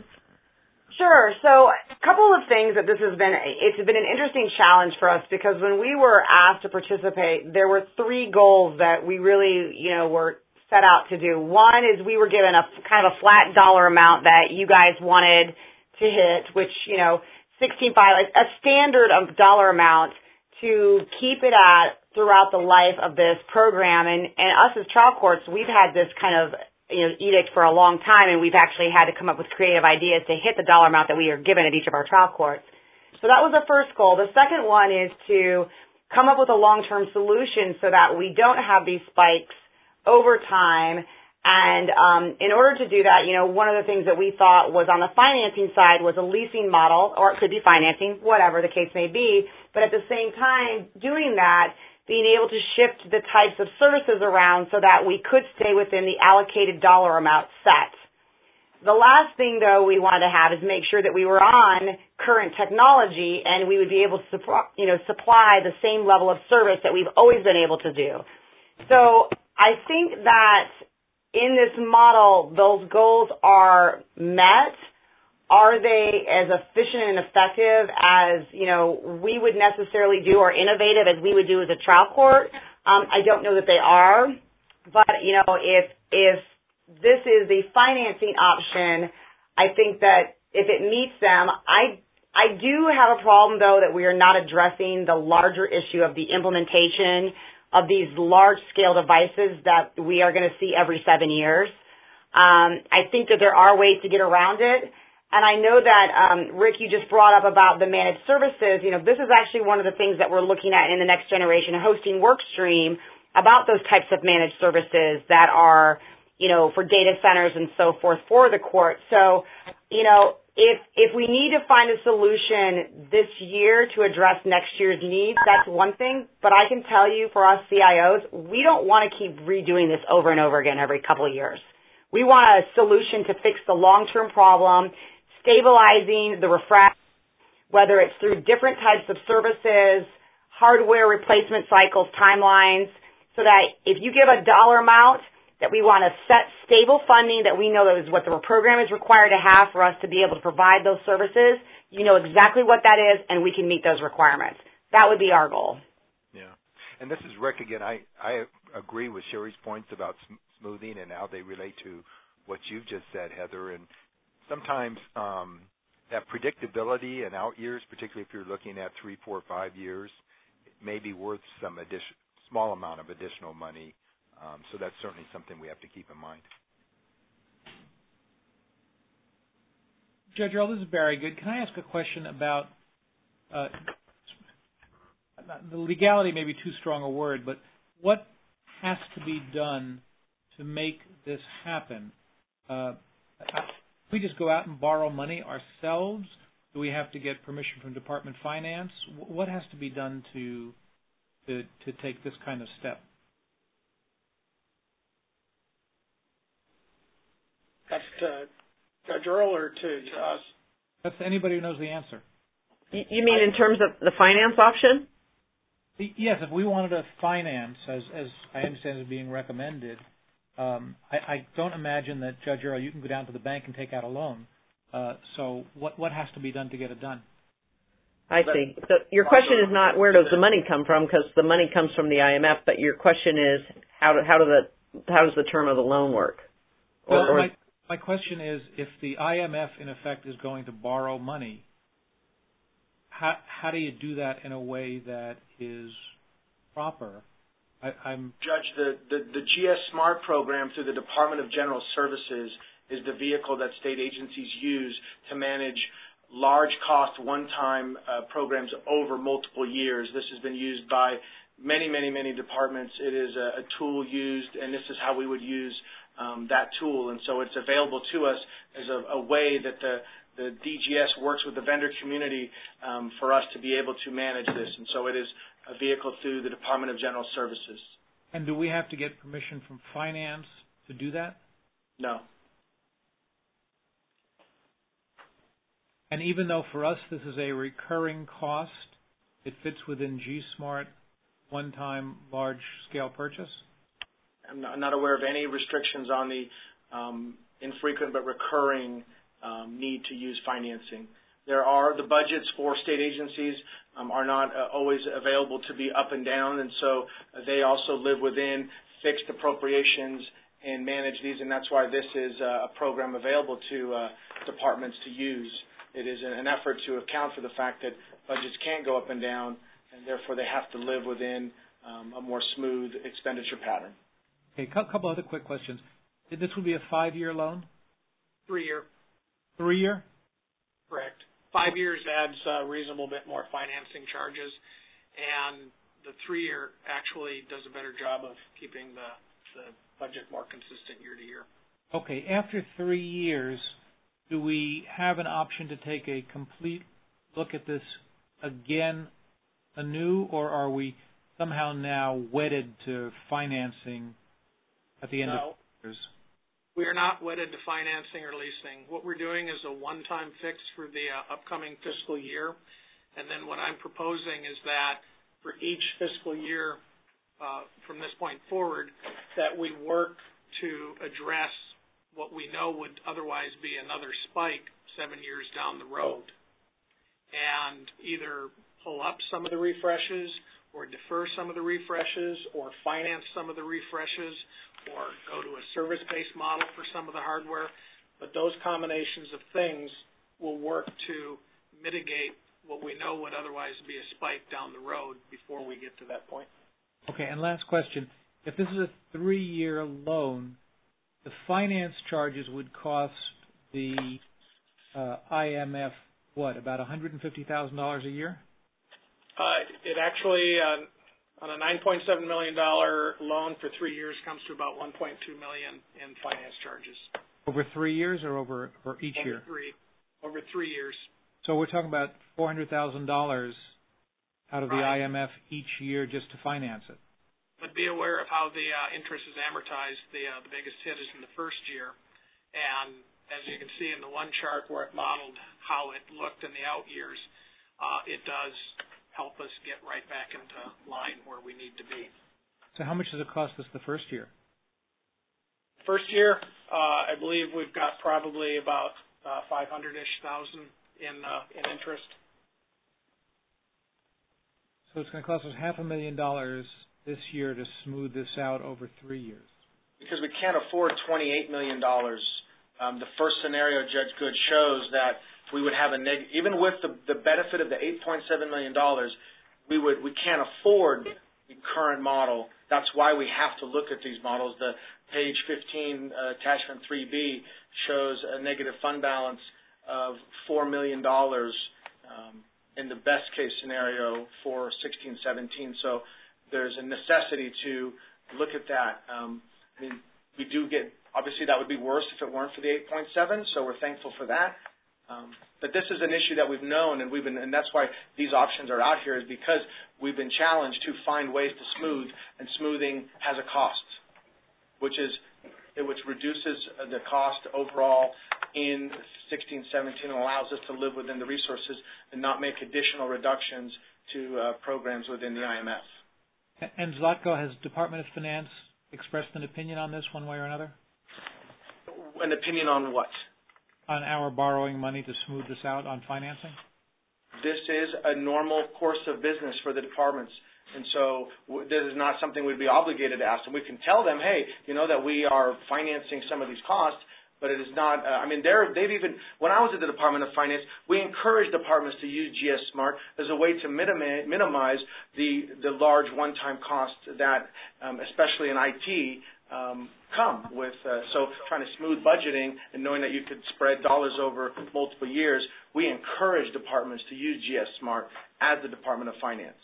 Sure. So a couple of things that this has been, it's been an interesting challenge for us because when we were asked to participate, there were three goals that we really, you know, were set out to do. One is we were given a kind of a flat dollar amount that you guys wanted to hit, which, you know, sixteen five, a standard of dollar amount to keep it at throughout the life of this program. And, and us as trial courts, we've had this kind of, you know, edict for a long time, and we've actually had to come up with creative ideas to hit the dollar amount that we are given at each of our trial courts. So that was the first goal. The second one is to come up with a long-term solution so that we don't have these spikes over time. And um, in order to do that, you know, one of the things that we thought was on the financing side was a leasing model, or it could be financing, whatever the case may be. But at the same time, doing that, being able to shift the types of services around so that we could stay within the allocated dollar amount set. The last thing, though, we wanted to have is make sure that we were on current technology and we would be able to supply, you know, supply the same level of service that we've always been able to do. So I think that in this model, those goals are met. Are they as efficient and effective as, you know, we would necessarily do, or innovative as we would do as a trial court? Um, I don't know that they are. But, you know, if if this is the financing option, I think that if it meets them, I I do have a problem, though, that we are not addressing the larger issue of the implementation of these large-scale devices that we are going to see every seven years. Um, I think that there are ways to get around it. And I know that, um, Rick, you just brought up about the managed services. You know, this is actually one of the things that we're looking at in the Next Generation Hosting work stream about those types of managed services that are, you know, for data centers and so forth for the court. So, you know, if if we need to find a solution this year to address next year's needs, that's one thing. But I can tell you for us C I Os, we don't want to keep redoing this over and over again every couple of years. We want a solution to fix the long-term problem, stabilizing the refract, whether it's through different types of services, hardware replacement cycles, timelines, so that if you give a dollar amount, that we want to set stable funding that we know that is what the program is required to have for us to be able to provide those services. You know exactly what that is, and we can meet those requirements. That would be our goal. Yeah. And this is Rick again. I, I agree with Sherry's points about sm- smoothing and how they relate to what you've just said, Heather. And sometimes um, that predictability in out years, particularly if you're looking at three, four, five years, it may be worth some addition, small amount of additional money. Um, so that's certainly something we have to keep in mind. Judge Earl, this is Barry Good. Can I ask a question about uh, the legality? May be too strong a word, but what has to be done to make this happen? Uh, we just go out and borrow money ourselves? Do we have to get permission from Department of Finance? What has to be done to to, to take this kind of step? That's to Judge Earl or to, to us? That's to anybody who knows the answer. You mean in terms of the finance option? Yes, if we wanted to finance, as, as I understand is being recommended, um, I, I don't imagine that, Judge Earl, you can go down to the bank and take out a loan. Uh, so what, what has to be done to get it done? I see. So your question is not where does the money come from, because the money comes from the I M F, but your question is how do, how do the how does the term of the loan work? Or, well, or my, my question is, if the I M F in effect is going to borrow money, how how do you do that in a way that is proper? I, I'm Judge, the, the the G S SMART program through the Department of General Services is the vehicle that state agencies use to manage large cost one-time uh, programs over multiple years. This has been used by many, many, many departments. It is a, a tool used, and this is how we would use um, that tool. And so it's available to us as a, a way that the, the D G S works with the vendor community um, for us to be able to manage this. And so it is a vehicle through the Department of General Services. And do we have to get permission from finance to do that? No. And even though for us this is a recurring cost, it fits within G SMART, one-time large-scale purchase? I'm not, I'm not aware of any restrictions on the um, infrequent but recurring um, need to use financing. There are the budgets for state agencies um, are not uh, always available to be up and down, and so they also live within fixed appropriations and manage these, and that's why this is uh, a program available to uh, departments to use. It is an effort to account for the fact that budgets can't go up and down, and therefore they have to live within um, a more smooth expenditure pattern. Okay, a couple other quick questions. This would be a five-year loan? Three-year. Three-year? Correct. Five years adds a reasonable bit more financing charges, and the three-year actually does a better job of keeping the, the budget more consistent year to year. Okay, after three years, do we have an option to take a complete look at this again anew, or are we somehow now wedded to financing at the end no. of years? We are not wedded to financing or leasing. What we're doing is a one-time fix for the uh, upcoming fiscal year, and then what I'm proposing is that for each fiscal year uh, from this point forward, that we work to address what we know would otherwise be another spike seven years down the road, and either pull up some of the refreshes or defer some of the refreshes or finance some of the refreshes or go to a service-based model for some of the hardware. But those combinations of things will work to mitigate what we know would otherwise be a spike down the road before we get to that point. Okay, and last question. If this is a three-year loan, the finance charges would cost the uh, I M F, what, about one hundred fifty thousand dollars a year? Uh, it actually, uh, on a nine point seven million dollars loan for three years, comes to about one point two million dollars in finance charges. Over three years or over or each over year? Three, over three years. So we're talking about four hundred thousand dollars out of the right. I M F each year just to finance it. But be aware of how the uh, interest is amortized. The, uh, the biggest hit is in the first year. And as you can see in the one chart where it modeled how it looked in the out years, uh, it does help us get right back into line where we need to be. So how much does it cost us the first year? First year, uh, I believe we've got probably about uh, five hundred-ish thousand in uh, in interest. So it's going to cost us half a million dollars this year to smooth this out over three years. Because we can't afford twenty-eight million dollars. Um, the first scenario, Judge Good, shows that we would have a neg- even with the, the benefit of the eight point seven million dollars, we would we can't afford the current model. That's why we have to look at these models. The page fifteen, uh, attachment three B, shows a negative fund balance of four million dollars um, in the best case scenario for sixteen seventeen. So there's a necessity to look at that. Um, I mean, we do get, obviously that would be worse if it weren't for the eight point seven, so we're thankful for that. Um, but this is an issue that we've known, and we've been, and that's why these options are out here, is because we've been challenged to find ways to smooth, and smoothing has a cost, which is which reduces the cost overall in sixteen seventeen and allows us to live within the resources and not make additional reductions to uh, programs within the I M F. And Zlatko, has Department of Finance expressed an opinion on this one way or another? An opinion on what? On our borrowing money to smooth this out on financing? This is a normal course of business for the departments. And so w- this is not something we'd be obligated to ask them. We can tell them, hey, you know, that we are financing some of these costs, but it is not, uh, I mean, they're, they've even, when I was at the Department of Finance, we encouraged departments to use G S Smart as a way to minimi- minimize the, the large one-time costs that, um, especially in I T, um, come with. Uh, so trying to smooth budgeting and knowing that you could spread dollars over multiple years, we encourage departments to use G S Smart as the Department of Finance.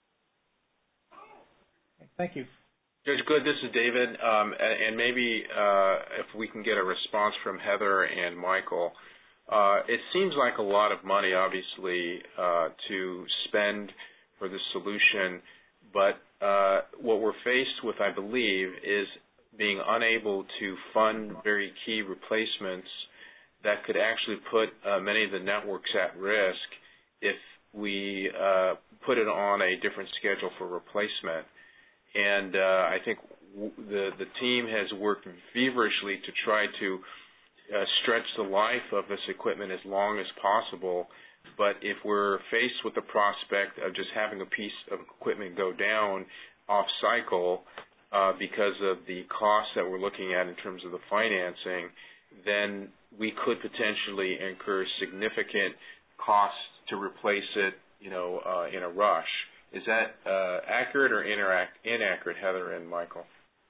Thank you. Judge Good, this is David, um, and, and maybe uh, if we can get a response from Heather and Michael. Uh, it seems like a lot of money, obviously, uh, to spend for this solution, but uh, what we're faced with, I believe, is being unable to fund very key replacements that could actually put uh, many of the networks at risk if we uh, put it on a different schedule for replacement. And uh, I think w- the the team has worked feverishly to try to uh, stretch the life of this equipment as long as possible. But if we're faced with the prospect of just having a piece of equipment go down off cycle uh, because of the costs that we're looking at in terms of the financing, then we could potentially incur significant costs to replace it, you know, uh, in a rush. Is that uh, accurate or interact, inaccurate, Heather and Michael?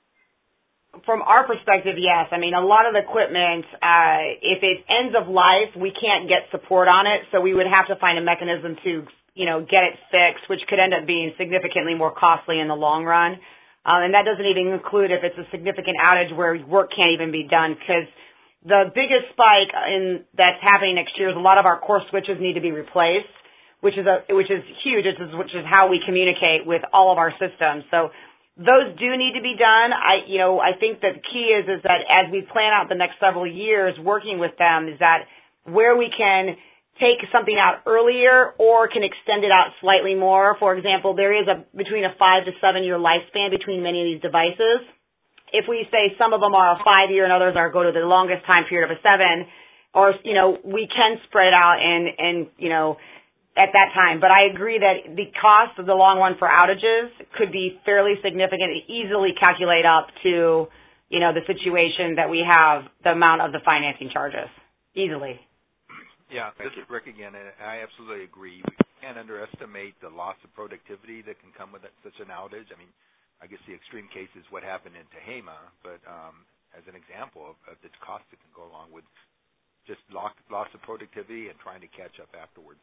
From our perspective, yes. I mean, a lot of the equipment, uh, if it ends of life, we can't get support on it, so we would have to find a mechanism to, you know, get it fixed, which could end up being significantly more costly in the long run. Um, and that doesn't even include if it's a significant outage where work can't even be done, because the biggest spike in that's happening next year is a lot of our core switches need to be replaced, which is a which is huge, which is, which is how we communicate with all of our systems. So those do need to be done. I, you know, I think that the key is, is that as we plan out the next several years working with them, is that where we can take something out earlier or can extend it out slightly more. For example, there is a between a five to seven year lifespan between many of these devices. If we say some of them are a five year and others are go to the longest time period of a seven, or, you know, we can spread out and, and, you know, at that time. But I agree that the cost of the long run for outages could be fairly significant, easily calculate up to, you know, the situation that we have, the amount of the financing charges, easily. Yeah, this is Rick again, and I absolutely agree. We can't underestimate the loss of productivity that can come with such an outage. I mean, I guess the extreme case is what happened in Tehama, but um, as an example of, of the cost that can go along with just loss, loss of productivity and trying to catch up afterwards.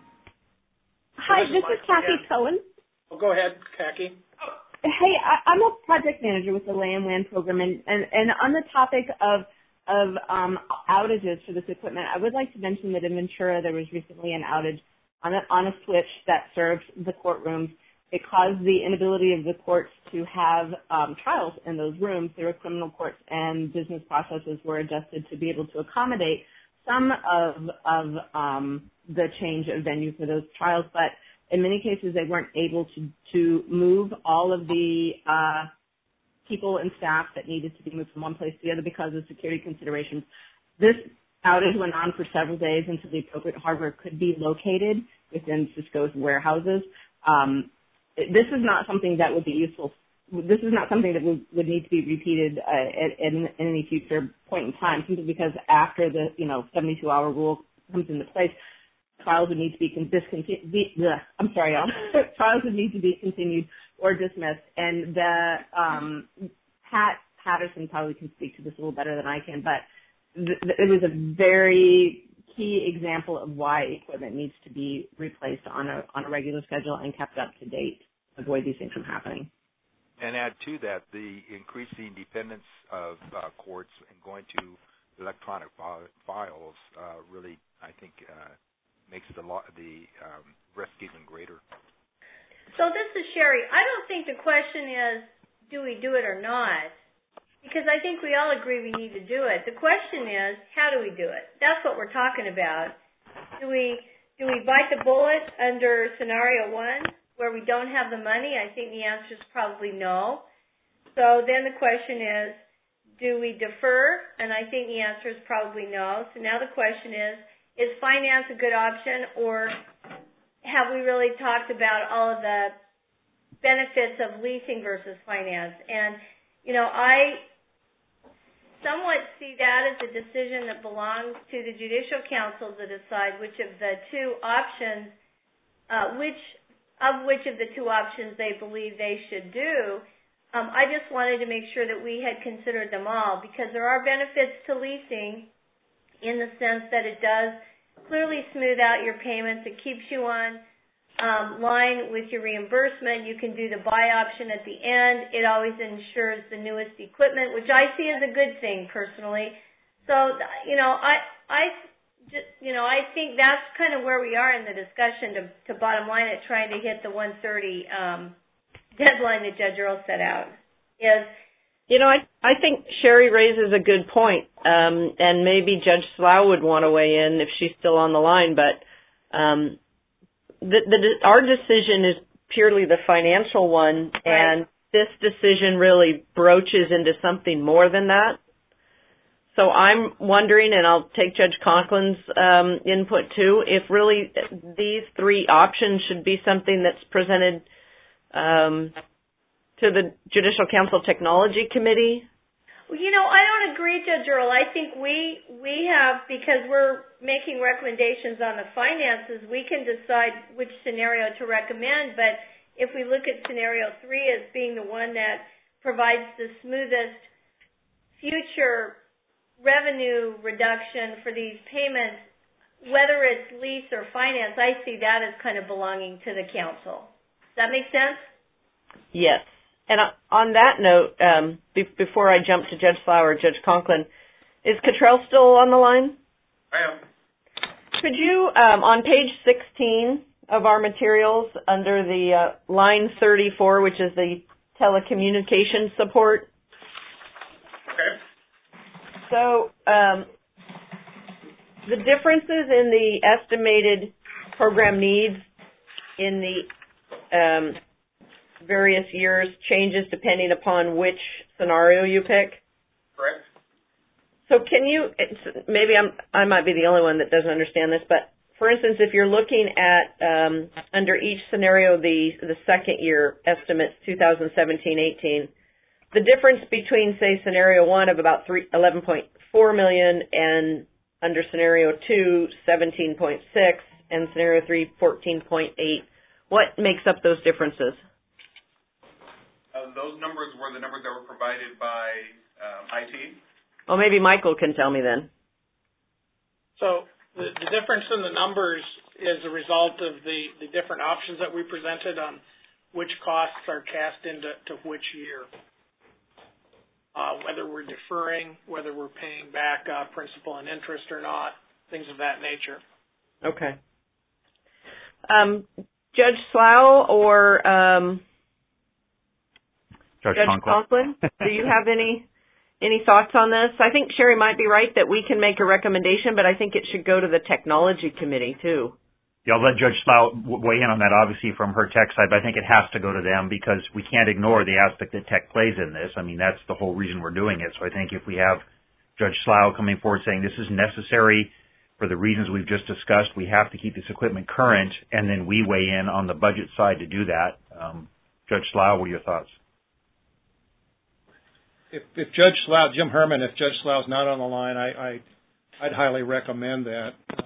Hi, this is Kathy Cohen. Oh, go ahead, Kathy. Hey, I, I'm a project manager with the Land Land program, and, and, and on the topic of of um, outages for this equipment, I would like to mention that in Ventura there was recently an outage on a, on a switch that served the courtrooms. It caused the inability of the courts to have um, trials in those rooms. There were criminal courts, and business processes were adjusted to be able to accommodate some of of um, the change of venue for those trials, but in many cases they weren't able to to move all of the uh, people and staff that needed to be moved from one place to the other because of security considerations. This outage went on for several days until the appropriate hardware could be located within Cisco's warehouses. Um, this is not something that would be useful. This is not something that would, would need to be repeated uh, at, at, in any future point in time, simply because after the you know seventy-two hour rule comes into place, trials would need to be discontinued. I'm sorry, y'all. Trials would need to be continued or dismissed. And the um, Pat Patterson probably can speak to this a little better than I can, but th- th- it was a very key example of why equipment needs to be replaced on a on a regular schedule and kept up to date to avoid these things from happening. And add to that the increasing dependence of uh, courts and going to electronic files uh, really, I think, uh, makes the law, the um, risk even greater. So this is Sherry. I don't think the question is, do we do it or not? Because I think we all agree we need to do it. The question is, how do we do it? That's what we're talking about. Do we do we bite the bullet under scenario one, where we don't have the money? I think the answer is probably no. So then the question is, do we defer? And I think the answer is probably no. So now the question is, is finance a good option, or have we really talked about all of the benefits of leasing versus finance? And, you know, I somewhat see that as a decision that belongs to the Judicial Council to decide which of the two options, uh, which of which of the two options they believe they should do. Um, I just wanted to make sure that we had considered them all, because there are benefits to leasing in the sense that it does clearly smooth out your payments. It keeps you on um, line with your reimbursement. You can do the buy option at the end. It always ensures the newest equipment, which I see as a good thing personally. So, you know, I, I, just, you know, I think that's kind of where we are in the discussion to, to bottom line it, trying to hit the one thirty um, deadline that Judge Earl set out. Is You know, I I think Sherry raises a good point, um, and maybe Judge Slough would want to weigh in if she's still on the line. But um, the, the, our decision is purely the financial one, and this decision really broaches into something more than that. So I'm wondering, and I'll take Judge Conklin's um, input too, if really these three options should be something that's presented um, to the Judicial Council Technology Committee. Well, you know, I don't agree, Judge Earl. I think we we have, because we're making recommendations on the finances, we can decide which scenario to recommend. But if we look at scenario three as being the one that provides the smoothest future revenue reduction for these payments, whether it's lease or finance, I see that as kind of belonging to the council. Does that make sense? Yes. And on that note, um, be- before I jump to Judge Slough or Judge Conklin, is Cottrell still on the line? I am. Could you, um, on page sixteen of our materials, under the uh, line thirty-four, which is the telecommunications support? Okay. So um, the differences in the estimated program needs in the um, various years changes depending upon which scenario you pick. Correct. So can you, it's, maybe I'm, I might be the only one that doesn't understand this, but for instance, if you're looking at um, under each scenario, the the second year estimates, two thousand seventeen eighteen, the difference between, say, scenario one of about eleven point four million dollars and under scenario two, seventeen point six, and scenario three, fourteen point eight, what makes up those differences? Uh, those numbers were the numbers that were provided by um, I T. Well, maybe Michael can tell me then. So the, the difference in the numbers is a result of the, the different options that we presented on which costs are cast into to which year. Uh, whether we're deferring, whether we're paying back uh, principal and interest or not, things of that nature. Okay. Um, Judge Slough or um, Judge, Judge Conklin, do you have any any thoughts on this? I think Sherry might be right that we can make a recommendation, but I think it should go to the technology committee too. Yeah, I'll let Judge Slough weigh in on that, obviously, from her tech side, but I think it has to go to them because we can't ignore the aspect that tech plays in this. I mean, that's the whole reason we're doing it. So I think if we have Judge Slough coming forward saying this is necessary for the reasons we've just discussed, we have to keep this equipment current, and then we weigh in on the budget side to do that. Um, Judge Slough, what are your thoughts? If, if Judge Slough, Jim Herman, if Judge Slough's not on the line, I, I, I'd highly recommend that. Uh,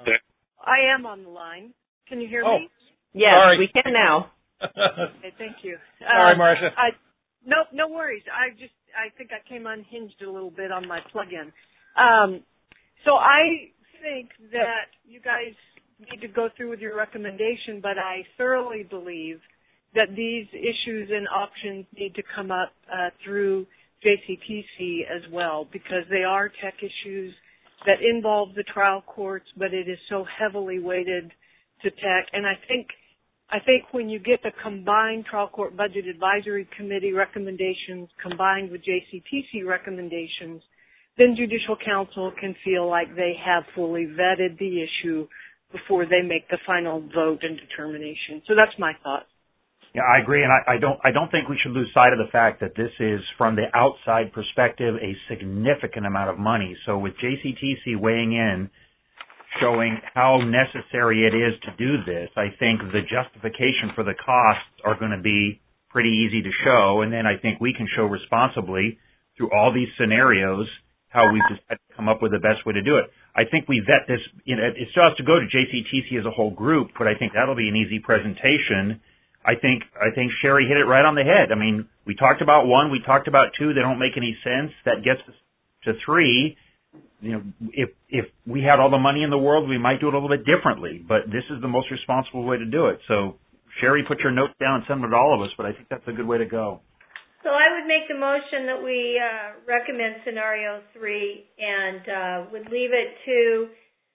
I am on the line. Can you hear oh, me? Yes, sorry. we can now. Okay, thank you. Sorry, uh, Marcia. I, no, no worries. I just, I think I came unhinged a little bit on my plug-in. Um, so I think that you guys need to go through with your recommendation, but I thoroughly believe that these issues and options need to come up uh, through J C T C as well, because they are tech issues that involve the trial courts, but it is so heavily weighted to tech. And I think I think when you get the combined Trial Court Budget Advisory Committee recommendations combined with J C T C recommendations, then Judicial Council can feel like they have fully vetted the issue before they make the final vote and determination. So that's my thought. Yeah, I agree, and I, I don't. I don't think we should lose sight of the fact that this is, from the outside perspective, a significant amount of money. So, with J C T C weighing in, showing how necessary it is to do this, I think the justification for the costs are going to be pretty easy to show, and then I think we can show responsibly through all these scenarios how we've decided to come up with the best way to do it. I think we vet this. You know, it still has to go to J C T C as a whole group, but I think that'll be an easy presentation. I think I think Sherry hit it right on the head. I mean, we talked about one, we talked about two. They don't make any sense. That gets us to three. You know, if if we had all the money in the world, we might do it a little bit differently. But this is the most responsible way to do it. So, Sherry, put your notes down and send them to all of us. But I think that's a good way to go. So I would make the motion that we uh, recommend scenario three and uh, would leave it to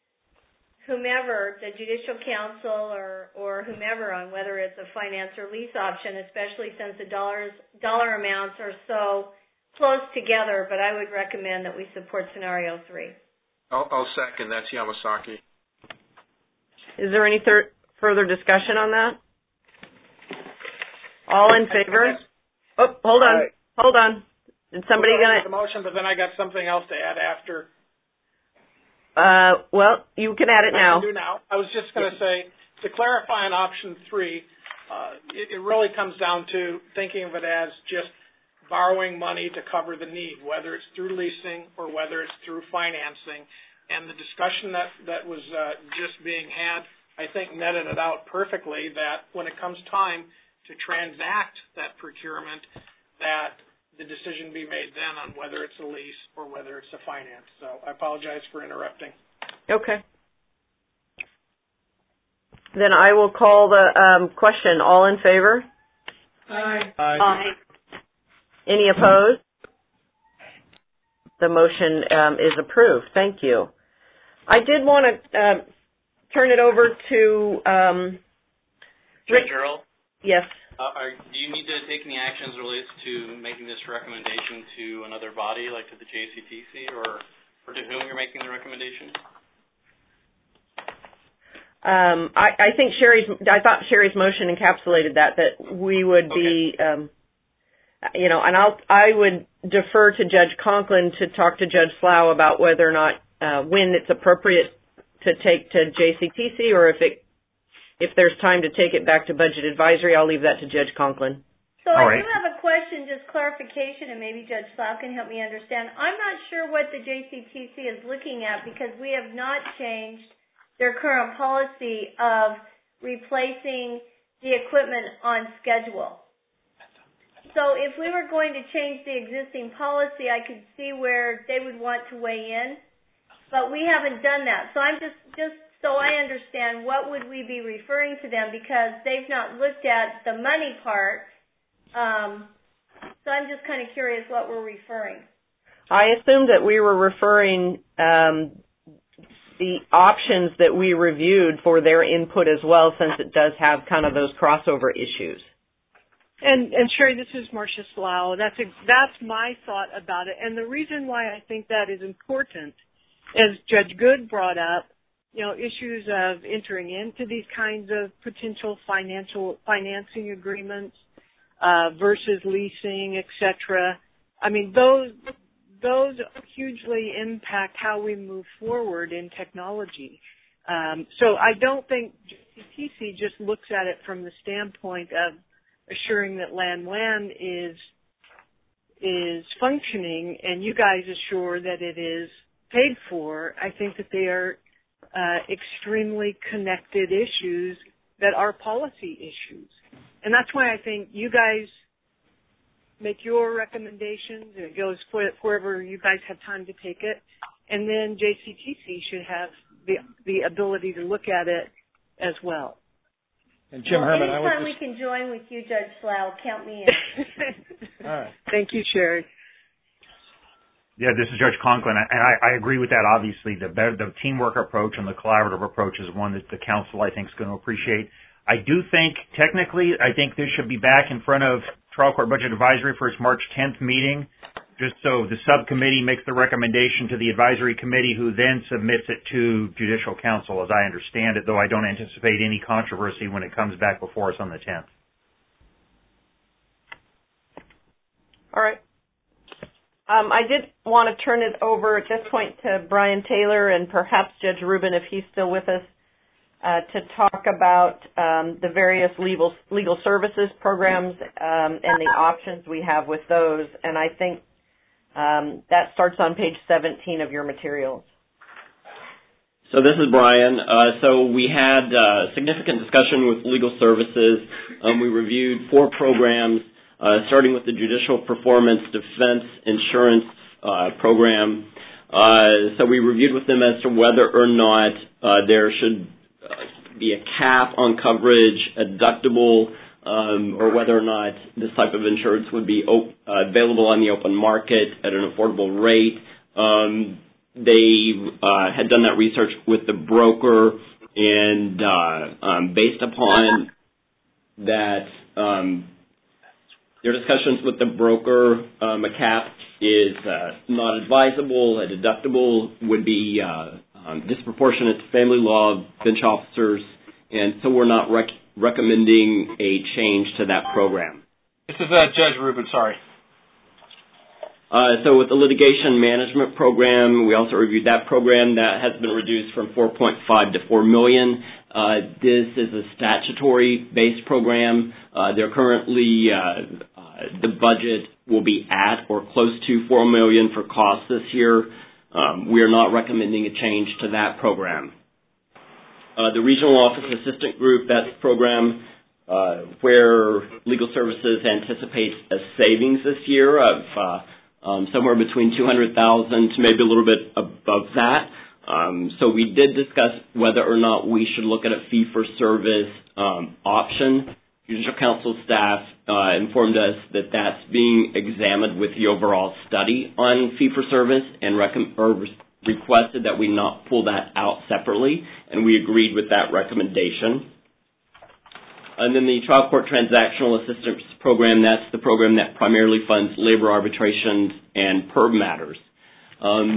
whomever, the Judicial Council or, or whomever, on whether it's a finance or lease option, especially since the dollars dollar amounts are so close together. But I would recommend that we support scenario three. I'll, I'll second. That's Yamasaki. Is there any thir- further discussion on that? All in favor? Oh, hold on. Right. Hold on. Did somebody We'll go gonna? ahead with the motion, but then I got something else to add after. Uh, well, you can add it I now. can do now. I was just going to say, to clarify on option three, uh, it, it really comes down to thinking of it as just borrowing money to cover the need, whether it's through leasing or whether it's through financing. And the discussion that, that was uh, just being had, I think, netted it out perfectly that when it comes time to transact that procurement, that the decision be made then on whether it's a lease or whether it's a finance. So I apologize for interrupting. Okay. Then I will call the um, question. All in favor? Aye. Aye. Aye. Any opposed? The motion um, is approved. Thank you. I did want to uh, turn it over to um, Rick. Judge Earl? Yes. Uh, are, do you need to take any actions related to making this recommendation to another body, like to the J C T C, or, or to whom you're making the recommendation? Um, I, I think Sherry's. I thought Sherry's motion encapsulated that that we would be, okay. um, you know, and I'll I would defer to Judge Conklin to talk to Judge Slough about whether or not uh, when it's appropriate to take to J C T C, or if it if there's time to take it back to Budget Advisory. I'll leave that to Judge Conklin. So All I right. do have a question, just clarification, and maybe Judge Slough can help me understand. I'm not sure what the J C T C is looking at because we have not changed their current policy of replacing the equipment on schedule. So if we were going to change the existing policy, I could see where they would want to weigh in, but we haven't done that. So I'm just, just so I understand, what would we be referring to them, because they've not looked at the money part. Um, so I'm just kind of curious what we're referring. I assumed that we were referring um, the options that we reviewed for their input as well, since it does have kind of those crossover issues. And, and Sherry, this is Marcia Slough. That's a, that's my thought about it. And the reason why I think that is important, as Judge Good brought up, you know, issues of entering into these kinds of potential financial financing agreements uh, versus leasing, et cetera. I mean, those those hugely impact how we move forward in technology. Um, so I don't think J C T C just looks at it from the standpoint of assuring that LAN-WAN is is functioning and you guys assure that it is paid for. I think that they are uh, extremely connected issues that are policy issues. And that's why I think you guys make your recommendations, and it goes for wherever you guys have time to take it. And then J C T C should have the the ability to look at it as well. And Jim well, Herman, I anytime would just... we can join with you, Judge Slough, count me in. All right. Thank you, Sherry. Yeah, this is Judge Conklin, and I, I agree with that. Obviously, the the teamwork approach and the collaborative approach is one that the council, I think, is going to appreciate. I do think, technically, I think this should be back in front of Trial Court Budget Advisory for its March tenth meeting, just so the subcommittee makes the recommendation to the advisory committee, who then submits it to Judicial Council, as I understand it, though I don't anticipate any controversy when it comes back before us on the tenth. All right. Um, I did want to turn it over at this point to Brian Taylor and perhaps Judge Rubin, if he's still with us, uh, to talk about um, the various legal legal services programs um, and the options we have with those. And I think um, that starts on page seventeen of your materials. So this is Brian. Uh, so we had uh, significant discussion with legal services. Um, we reviewed four programs, uh, starting with the Judicial Performance Defense Insurance uh, Program. Uh, so we reviewed with them as to whether or not uh, there should uh, be a cap on coverage, a deductible, um, or whether or not this type of insurance would be op- uh, available on the open market at an affordable rate. Um, They uh, had done that research with the broker, and uh, um, based upon that, um, their discussions with the broker, um, a cap is uh, not advisable. A deductible would be uh, um, disproportionate to family law bench officers, and so we're not rec- recommending a change to that program. This is uh, Judge Rubin, sorry. Uh, so with the litigation management program, we also reviewed that program. That has been reduced from four point five to four million. Uh, this is a statutory-based program. Uh, they're currently, uh, uh, the budget will be at or close to four million for costs this year. Um, we are not recommending a change to that program. Uh, the Regional Office Assistant Group, that's the program uh, where Legal Services anticipates a savings this year of uh, Um, somewhere between two hundred thousand dollars to maybe a little bit above that. Um, so we did discuss whether or not we should look at a fee-for-service um, option. Judicial Council staff uh, informed us that that's being examined with the overall study on fee-for-service and rec- or requested that we not pull that out separately, and we agreed with that recommendation. And then the Trial Court Transactional Assistance Program, that's the program that primarily funds labor arbitrations and P E R B matters. Um,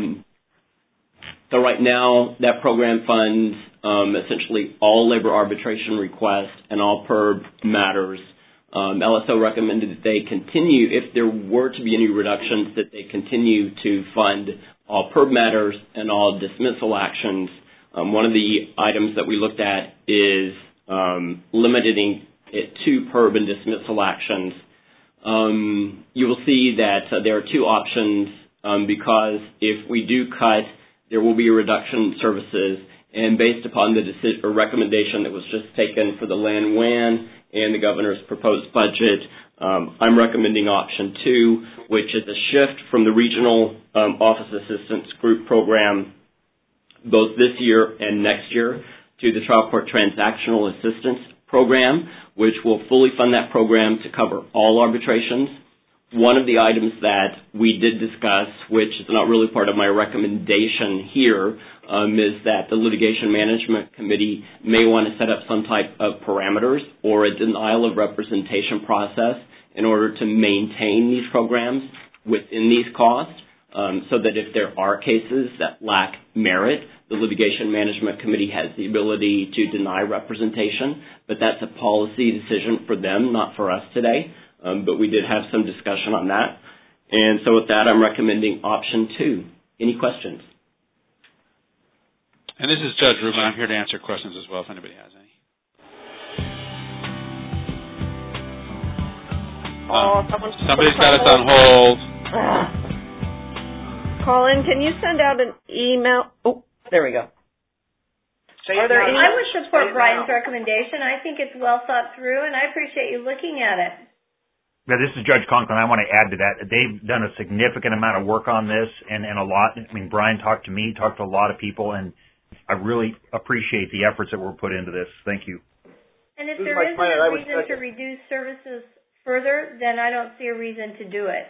so right now, that program funds um, essentially all labor arbitration requests and all P E R B matters. Um, L S O recommended that they continue, if there were to be any reductions, that they continue to fund all P E R B matters and all dismissal actions. Um, one of the items that we looked at is Um, limiting it to P E R B and dismissal actions. Um, you will see that uh, there are two options um, because if we do cut, there will be a reduction in services. And based upon the decision or recommendation that was just taken for the Land W A N and the governor's proposed budget, um, I'm recommending option two, which is a shift from the Regional um, Office Assistance Group program both this year and next year to the Trial Court Transactional Assistance Program, which will fully fund that program to cover all arbitrations. One of the items that we did discuss, which is not really part of my recommendation here, um, is that the Litigation Management Committee may want to set up some type of parameters or a denial of representation process in order to maintain these programs within these costs, um, so that if there are cases that lack merit, the Litigation Management Committee has the ability to deny representation, but that's a policy decision for them, not for us today. Um, but we did have some discussion on that. And so with that, I'm recommending option two. Any questions? And this is Judge Rubin. I'm here to answer questions as well if anybody has any. Oh, um, somebody's got us on hold. Colin, can you send out an email? Oh. There we go. Are there any? I would support Brian's recommendation. I think it's well thought through, and I appreciate you looking at it. Yeah, this is Judge Conklin. I want to add to that. They've done a significant amount of work on this, and, and a lot. I mean, Brian talked to me, talked to a lot of people, and I really appreciate the efforts that were put into this. Thank you. And if there isn't a reason to reduce services further, then I don't see a reason to do it.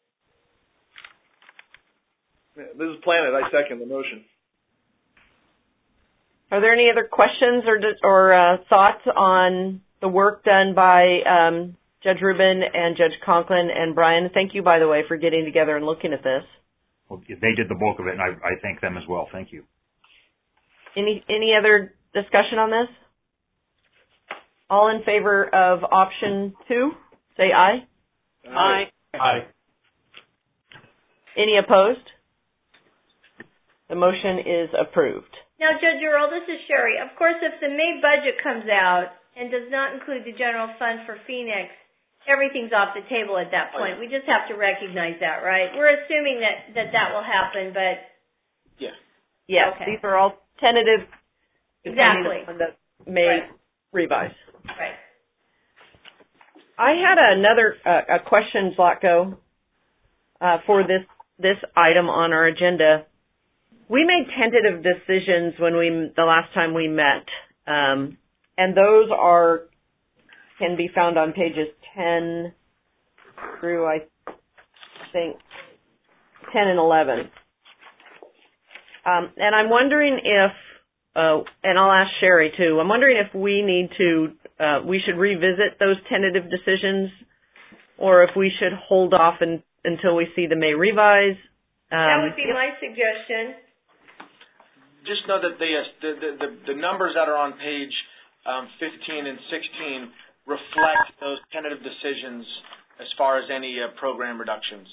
This is Planet. I second the motion. Are there any other questions or or uh, thoughts on the work done by um, Judge Rubin and Judge Conklin and Brian? Thank you, by the way, for getting together and looking at this. Well, they did the bulk of it, and I, I thank them as well. Thank you. Any any other discussion on this? All in favor of option two, say aye. Aye. Aye. Any opposed? The motion is approved. Now, Judge Earl, this is Sherry. Of course, if the May budget comes out and does not include the general fund for Phoenix, everything's off the table at that point. We just have to recognize that, right? We're assuming that that, that will happen, but... Yeah. Yeah, okay. These are all tentative. Exactly. On the May right. revise. Right. I had another uh, a question, Zlatko, uh, for this this item on our agenda. We made tentative decisions when we the last time we met, um, and those are can be found on pages ten through I think ten and eleven. Um, and I'm wondering if, uh, and I'll ask Sherry too. I'm wondering if we need to, uh, we should revisit those tentative decisions, or if we should hold off and, until we see the May revise. Um, that would be my suggestion. Just know that the, the, the, the numbers that are on page um, fifteen and sixteen reflect those tentative decisions as far as any uh, program reductions.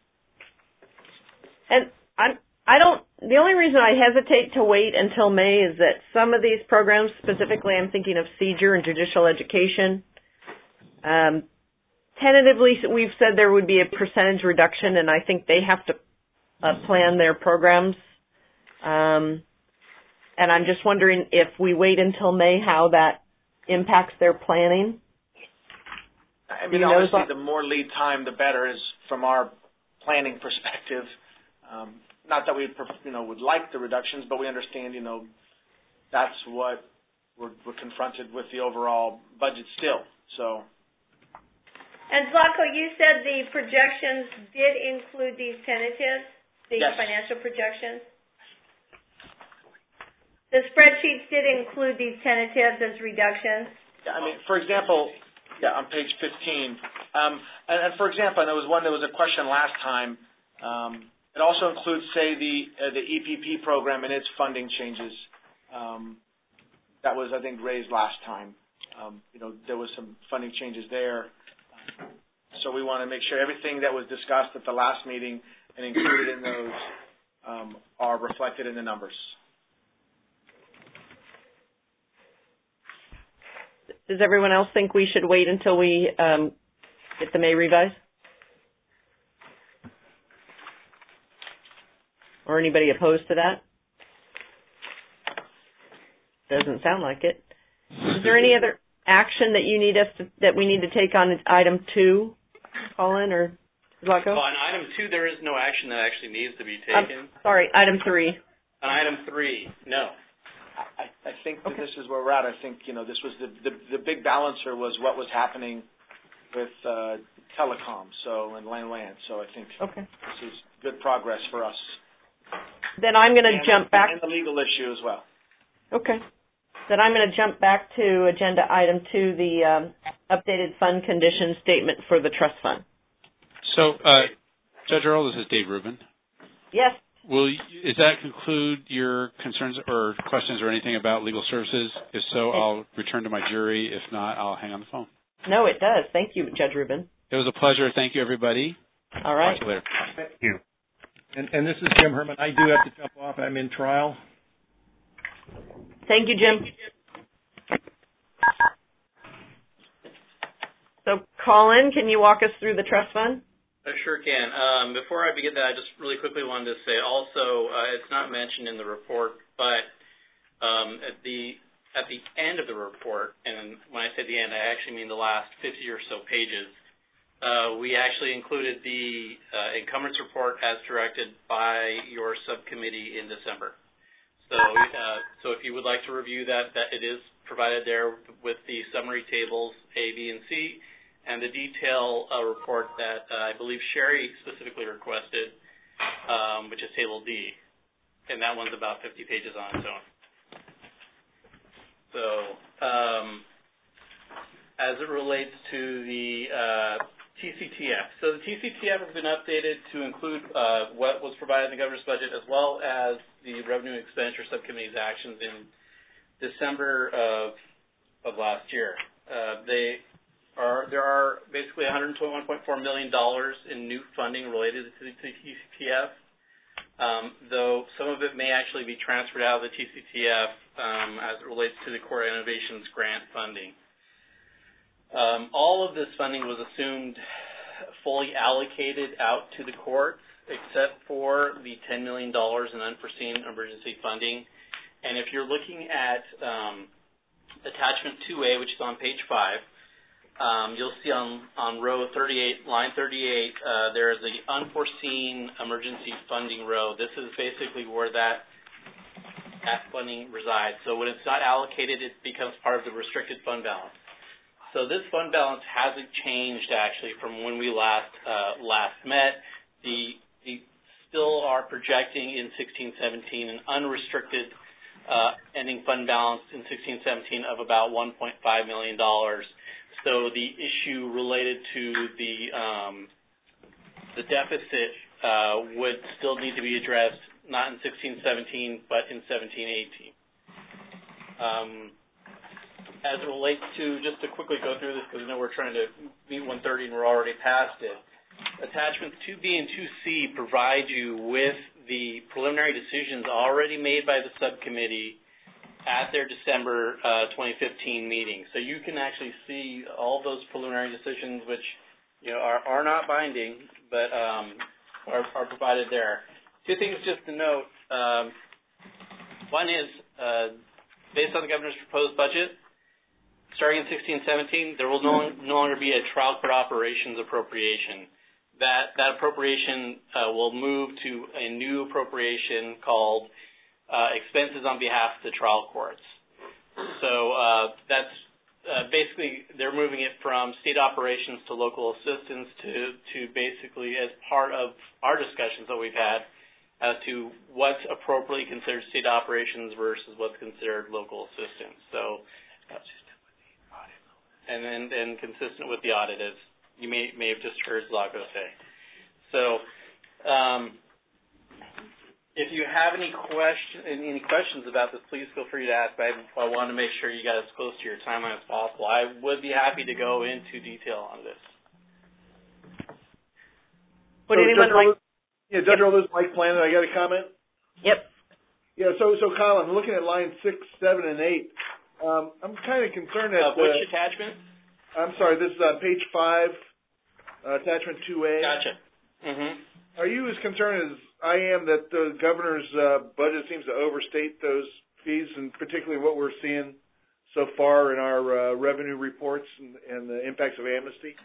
And I'm, I don't, the only reason I hesitate to wait until May is that some of these programs, specifically I'm thinking of C J E R and judicial education, um, tentatively we've said there would be a percentage reduction, and I think they have to uh, plan their programs. Um, and I'm just wondering if we wait until May, how that impacts their planning. I mean, obviously, the more lead time, the better, is from our planning perspective. Um, not that we, you know, would like the reductions, but we understand, you know, that's what we're, we're confronted with the overall budget still. So. And Zlatko, you said the projections did include these tentatives, the yes. financial projections? The spreadsheets did include these tentatives as reductions? Yeah, I mean, for example, yeah, on page fifteen, um, and, and for example, and there was one, there was a question last time, um, it also includes, say, the uh, the E P P program and its funding changes. Um, that was, I think, raised last time. Um, you know, there was some funding changes there. So we want to make sure everything that was discussed at the last meeting and included in those um, are reflected in the numbers. Does everyone else think we should wait until we um, get the May revise? Or anybody opposed to that? Doesn't sound like it. Is there any other action that you need us to, that we need to take on item two, Colin or Zlatko? Well, on item two, there is no action that actually needs to be Um, taken. sorry, item three. On item three, no. I, I think that okay. this is where we're at. I think, you know, this was the, the, the big balancer was what was happening with uh, telecom, so, and land land. So I think okay. this is good progress for us. Then I'm going to jump back. And the legal issue as well. Okay. Then I'm going to jump back to agenda item two, the um, updated fund condition statement for the trust fund. So, uh, Judge Earl, this is Dave Rubin. Yes. Will you, does that conclude your concerns or questions or anything about legal services? If so, I'll return to my jury. If not, I'll hang on the phone. No, it does. Thank you, Judge Rubin. It was a pleasure. Thank you, everybody. All right. Talk to you later. Thank you. And, and this is Jim Herman. I do have to jump off. I'm in trial. Thank you, Jim. So, Colin, can you walk us through the trust fund? I sure can. Um, before I begin that, I just really quickly wanted to say also, uh, it's not mentioned in the report, but um, at the at the end of the report, and when I say the end, I actually mean the last fifty or so pages, uh, we actually included the uh, encumbrance report as directed by your subcommittee in December. So, uh, so if you would like to review that, that it is provided there with the summary tables A, B, and C, and the detail uh, report that uh, I believe Sherry specifically requested, um, which is Table D, and that one's about fifty pages on its own. So, um, as it relates to the uh, T C T F, so the T C T F has been updated to include uh, what was provided in the governor's budget, as well as the Revenue and Expenditure Subcommittee's actions in December of of last year. Uh, they Are, there are basically one hundred twenty-one point four million dollars in new funding related to the T C T F, um, though some of it may actually be transferred out of the T C T F um, as it relates to the Core Innovations Grant funding. Um, all of this funding was assumed fully allocated out to the courts, except for the ten million dollars in unforeseen emergency funding. And if you're looking at um, attachment two A, which is on page five, Um, you'll see on, on row thirty-eight, line thirty-eight, uh, there is the unforeseen emergency funding row. This is basically where that, that funding resides. So when it's not allocated, it becomes part of the restricted fund balance. So this fund balance hasn't changed actually from when we last uh, last met. The, the still are projecting in sixteen seventeen an unrestricted uh, ending fund balance in sixteen seventeen of about one point five million dollars. So the issue related to the um, the deficit uh, would still need to be addressed, not in sixteen seventeen, but in seventeen eighteen. Um, as it relates to, just to quickly go through this because I know we're trying to meet one thirty and we're already past it. Attachments two B and two C provide you with the preliminary decisions already made by the subcommittee at their December uh, twenty fifteen meeting. So you can actually see all those preliminary decisions, which you know are, are not binding, but um, are, are provided there. Two things just to note. Um, one is uh, based on the governor's proposed budget, starting in sixteen seventeen, there will no, no longer be a trial court operations appropriation. That that appropriation uh, will move to a new appropriation called uh, expenses on behalf of the trial courts. So uh, that's uh, basically they're moving it from state operations to local assistance to to basically as part of our discussions that we've had as to what's appropriately considered state operations versus what's considered local assistance. So. And then and consistent with the audit, as you may may have just heard Zlatko say. So, um, if you have any question any questions about this, please feel free to ask. I, I want to make sure you got as close to your timeline as possible. I would be happy to go into detail on this. Would so, anyone Judge like? Yeah, Judge Earl, this is Mike Planet. I got a comment. Yep. Yeah. So, so Colin, looking at lines six, seven, and eight. Um, I'm kind of concerned that... Uh, which uh, attachment? I'm sorry, this is on page five, uh, attachment two A. Gotcha. Mm-hmm. Are you as concerned as I am that the governor's uh, budget seems to overstate those fees, and particularly what we're seeing so far in our uh, revenue reports and, and the impacts of amnesty?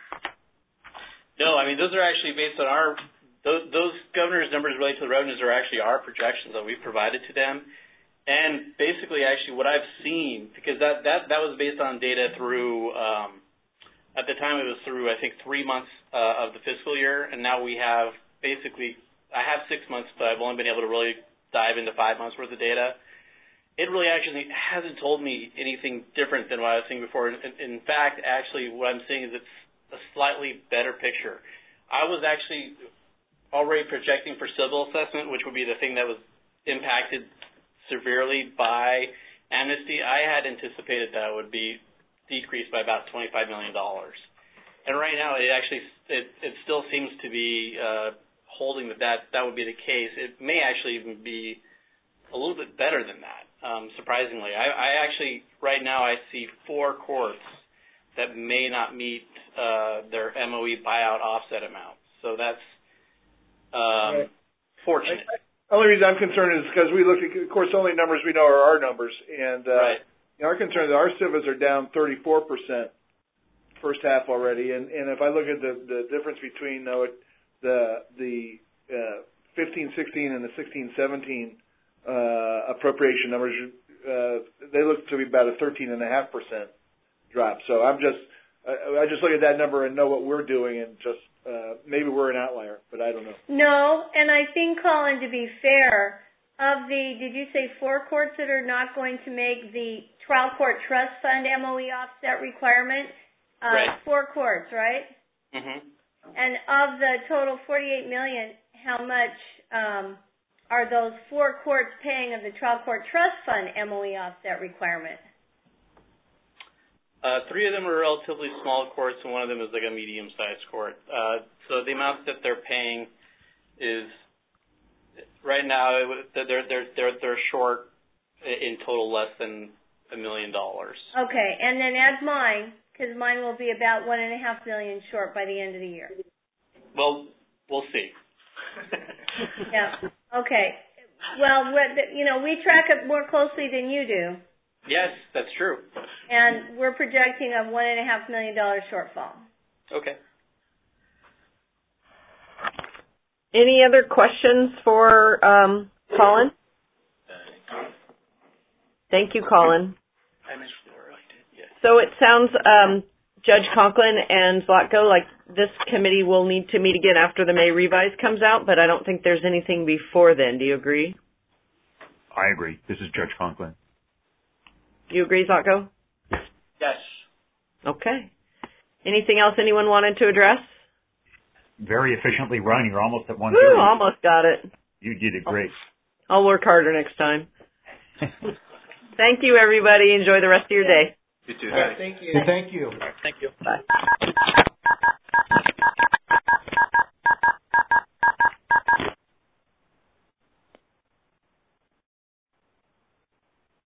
No, I mean, those are actually based on our... Those, those governor's numbers related to the revenues are actually our projections that we've provided to them. And basically, actually, what I've seen, because that, that, that was based on data through, um, at the time it was through, I think, three months uh, of the fiscal year, and now we have basically, I have six months, but I've only been able to really dive into five months worth of data. It really actually hasn't told me anything different than what I was seeing before. In, in fact, actually, what I'm seeing is it's a slightly better picture. I was actually already projecting for civil assessment, which would be the thing that was impacted severely by amnesty. I had anticipated that it would be decreased by about twenty-five million dollars. And right now, it actually, it, it still seems to be uh, holding that, that that would be the case. It may actually even be a little bit better than that, um, surprisingly. I, I actually, right now, I see four courts that may not meet uh, their M O E buyout offset amount. So that's um, right. fortunate. The only reason I'm concerned is because we look at, of course, the only numbers we know are our numbers. And uh, right. you know, our concern is our civils are down thirty-four percent first half already. And, and if I look at the, the difference between uh, the the uh, fifteen sixteen and the sixteen seventeen uh, appropriation numbers, uh, they look to be about a thirteen point five percent drop. So I'm just, I, I just look at that number and know what we're doing and just, Uh, maybe we're an outlier, but I don't know. No, and I think, Colin, to be fair, of the, did you say four courts that are not going to make the trial court trust fund M O E offset requirement? Uh, right. Four courts, right? Mm-hmm. And of the total forty-eight million dollars, how much um, are those four courts paying of the trial court trust fund M O E offset requirement? Uh, three of them are relatively small courts, and one of them is like a medium-sized court. Uh, so the amount that they're paying is right now they're they're they're they're short in total less than a million dollars. Okay, and then add mine because mine will be about one and a half million short by the end of the year. Well, we'll see. Yeah. Okay. Well, you know, we track it more closely than you do. Yes, that's true. And we're projecting a one and a half million dollar shortfall. Okay. Any other questions for um, Colin? Thank you, Colin. I mentioned it earlier. Yes. So it sounds, um, Judge Conklin and Zlatko, like this committee will need to meet again after the May revise comes out, but I don't think there's anything before then. Do you agree? I agree. This is Judge Conklin. You agree, Zlatko? Yes. Okay. Anything else anyone wanted to address? Very efficiently run. You're almost at one Woo, thirty. almost got it. You did it great. I'll work harder next time. Thank you, everybody. Enjoy the rest of your day. You too. All right, thank you. Thank you. Thank you. Bye.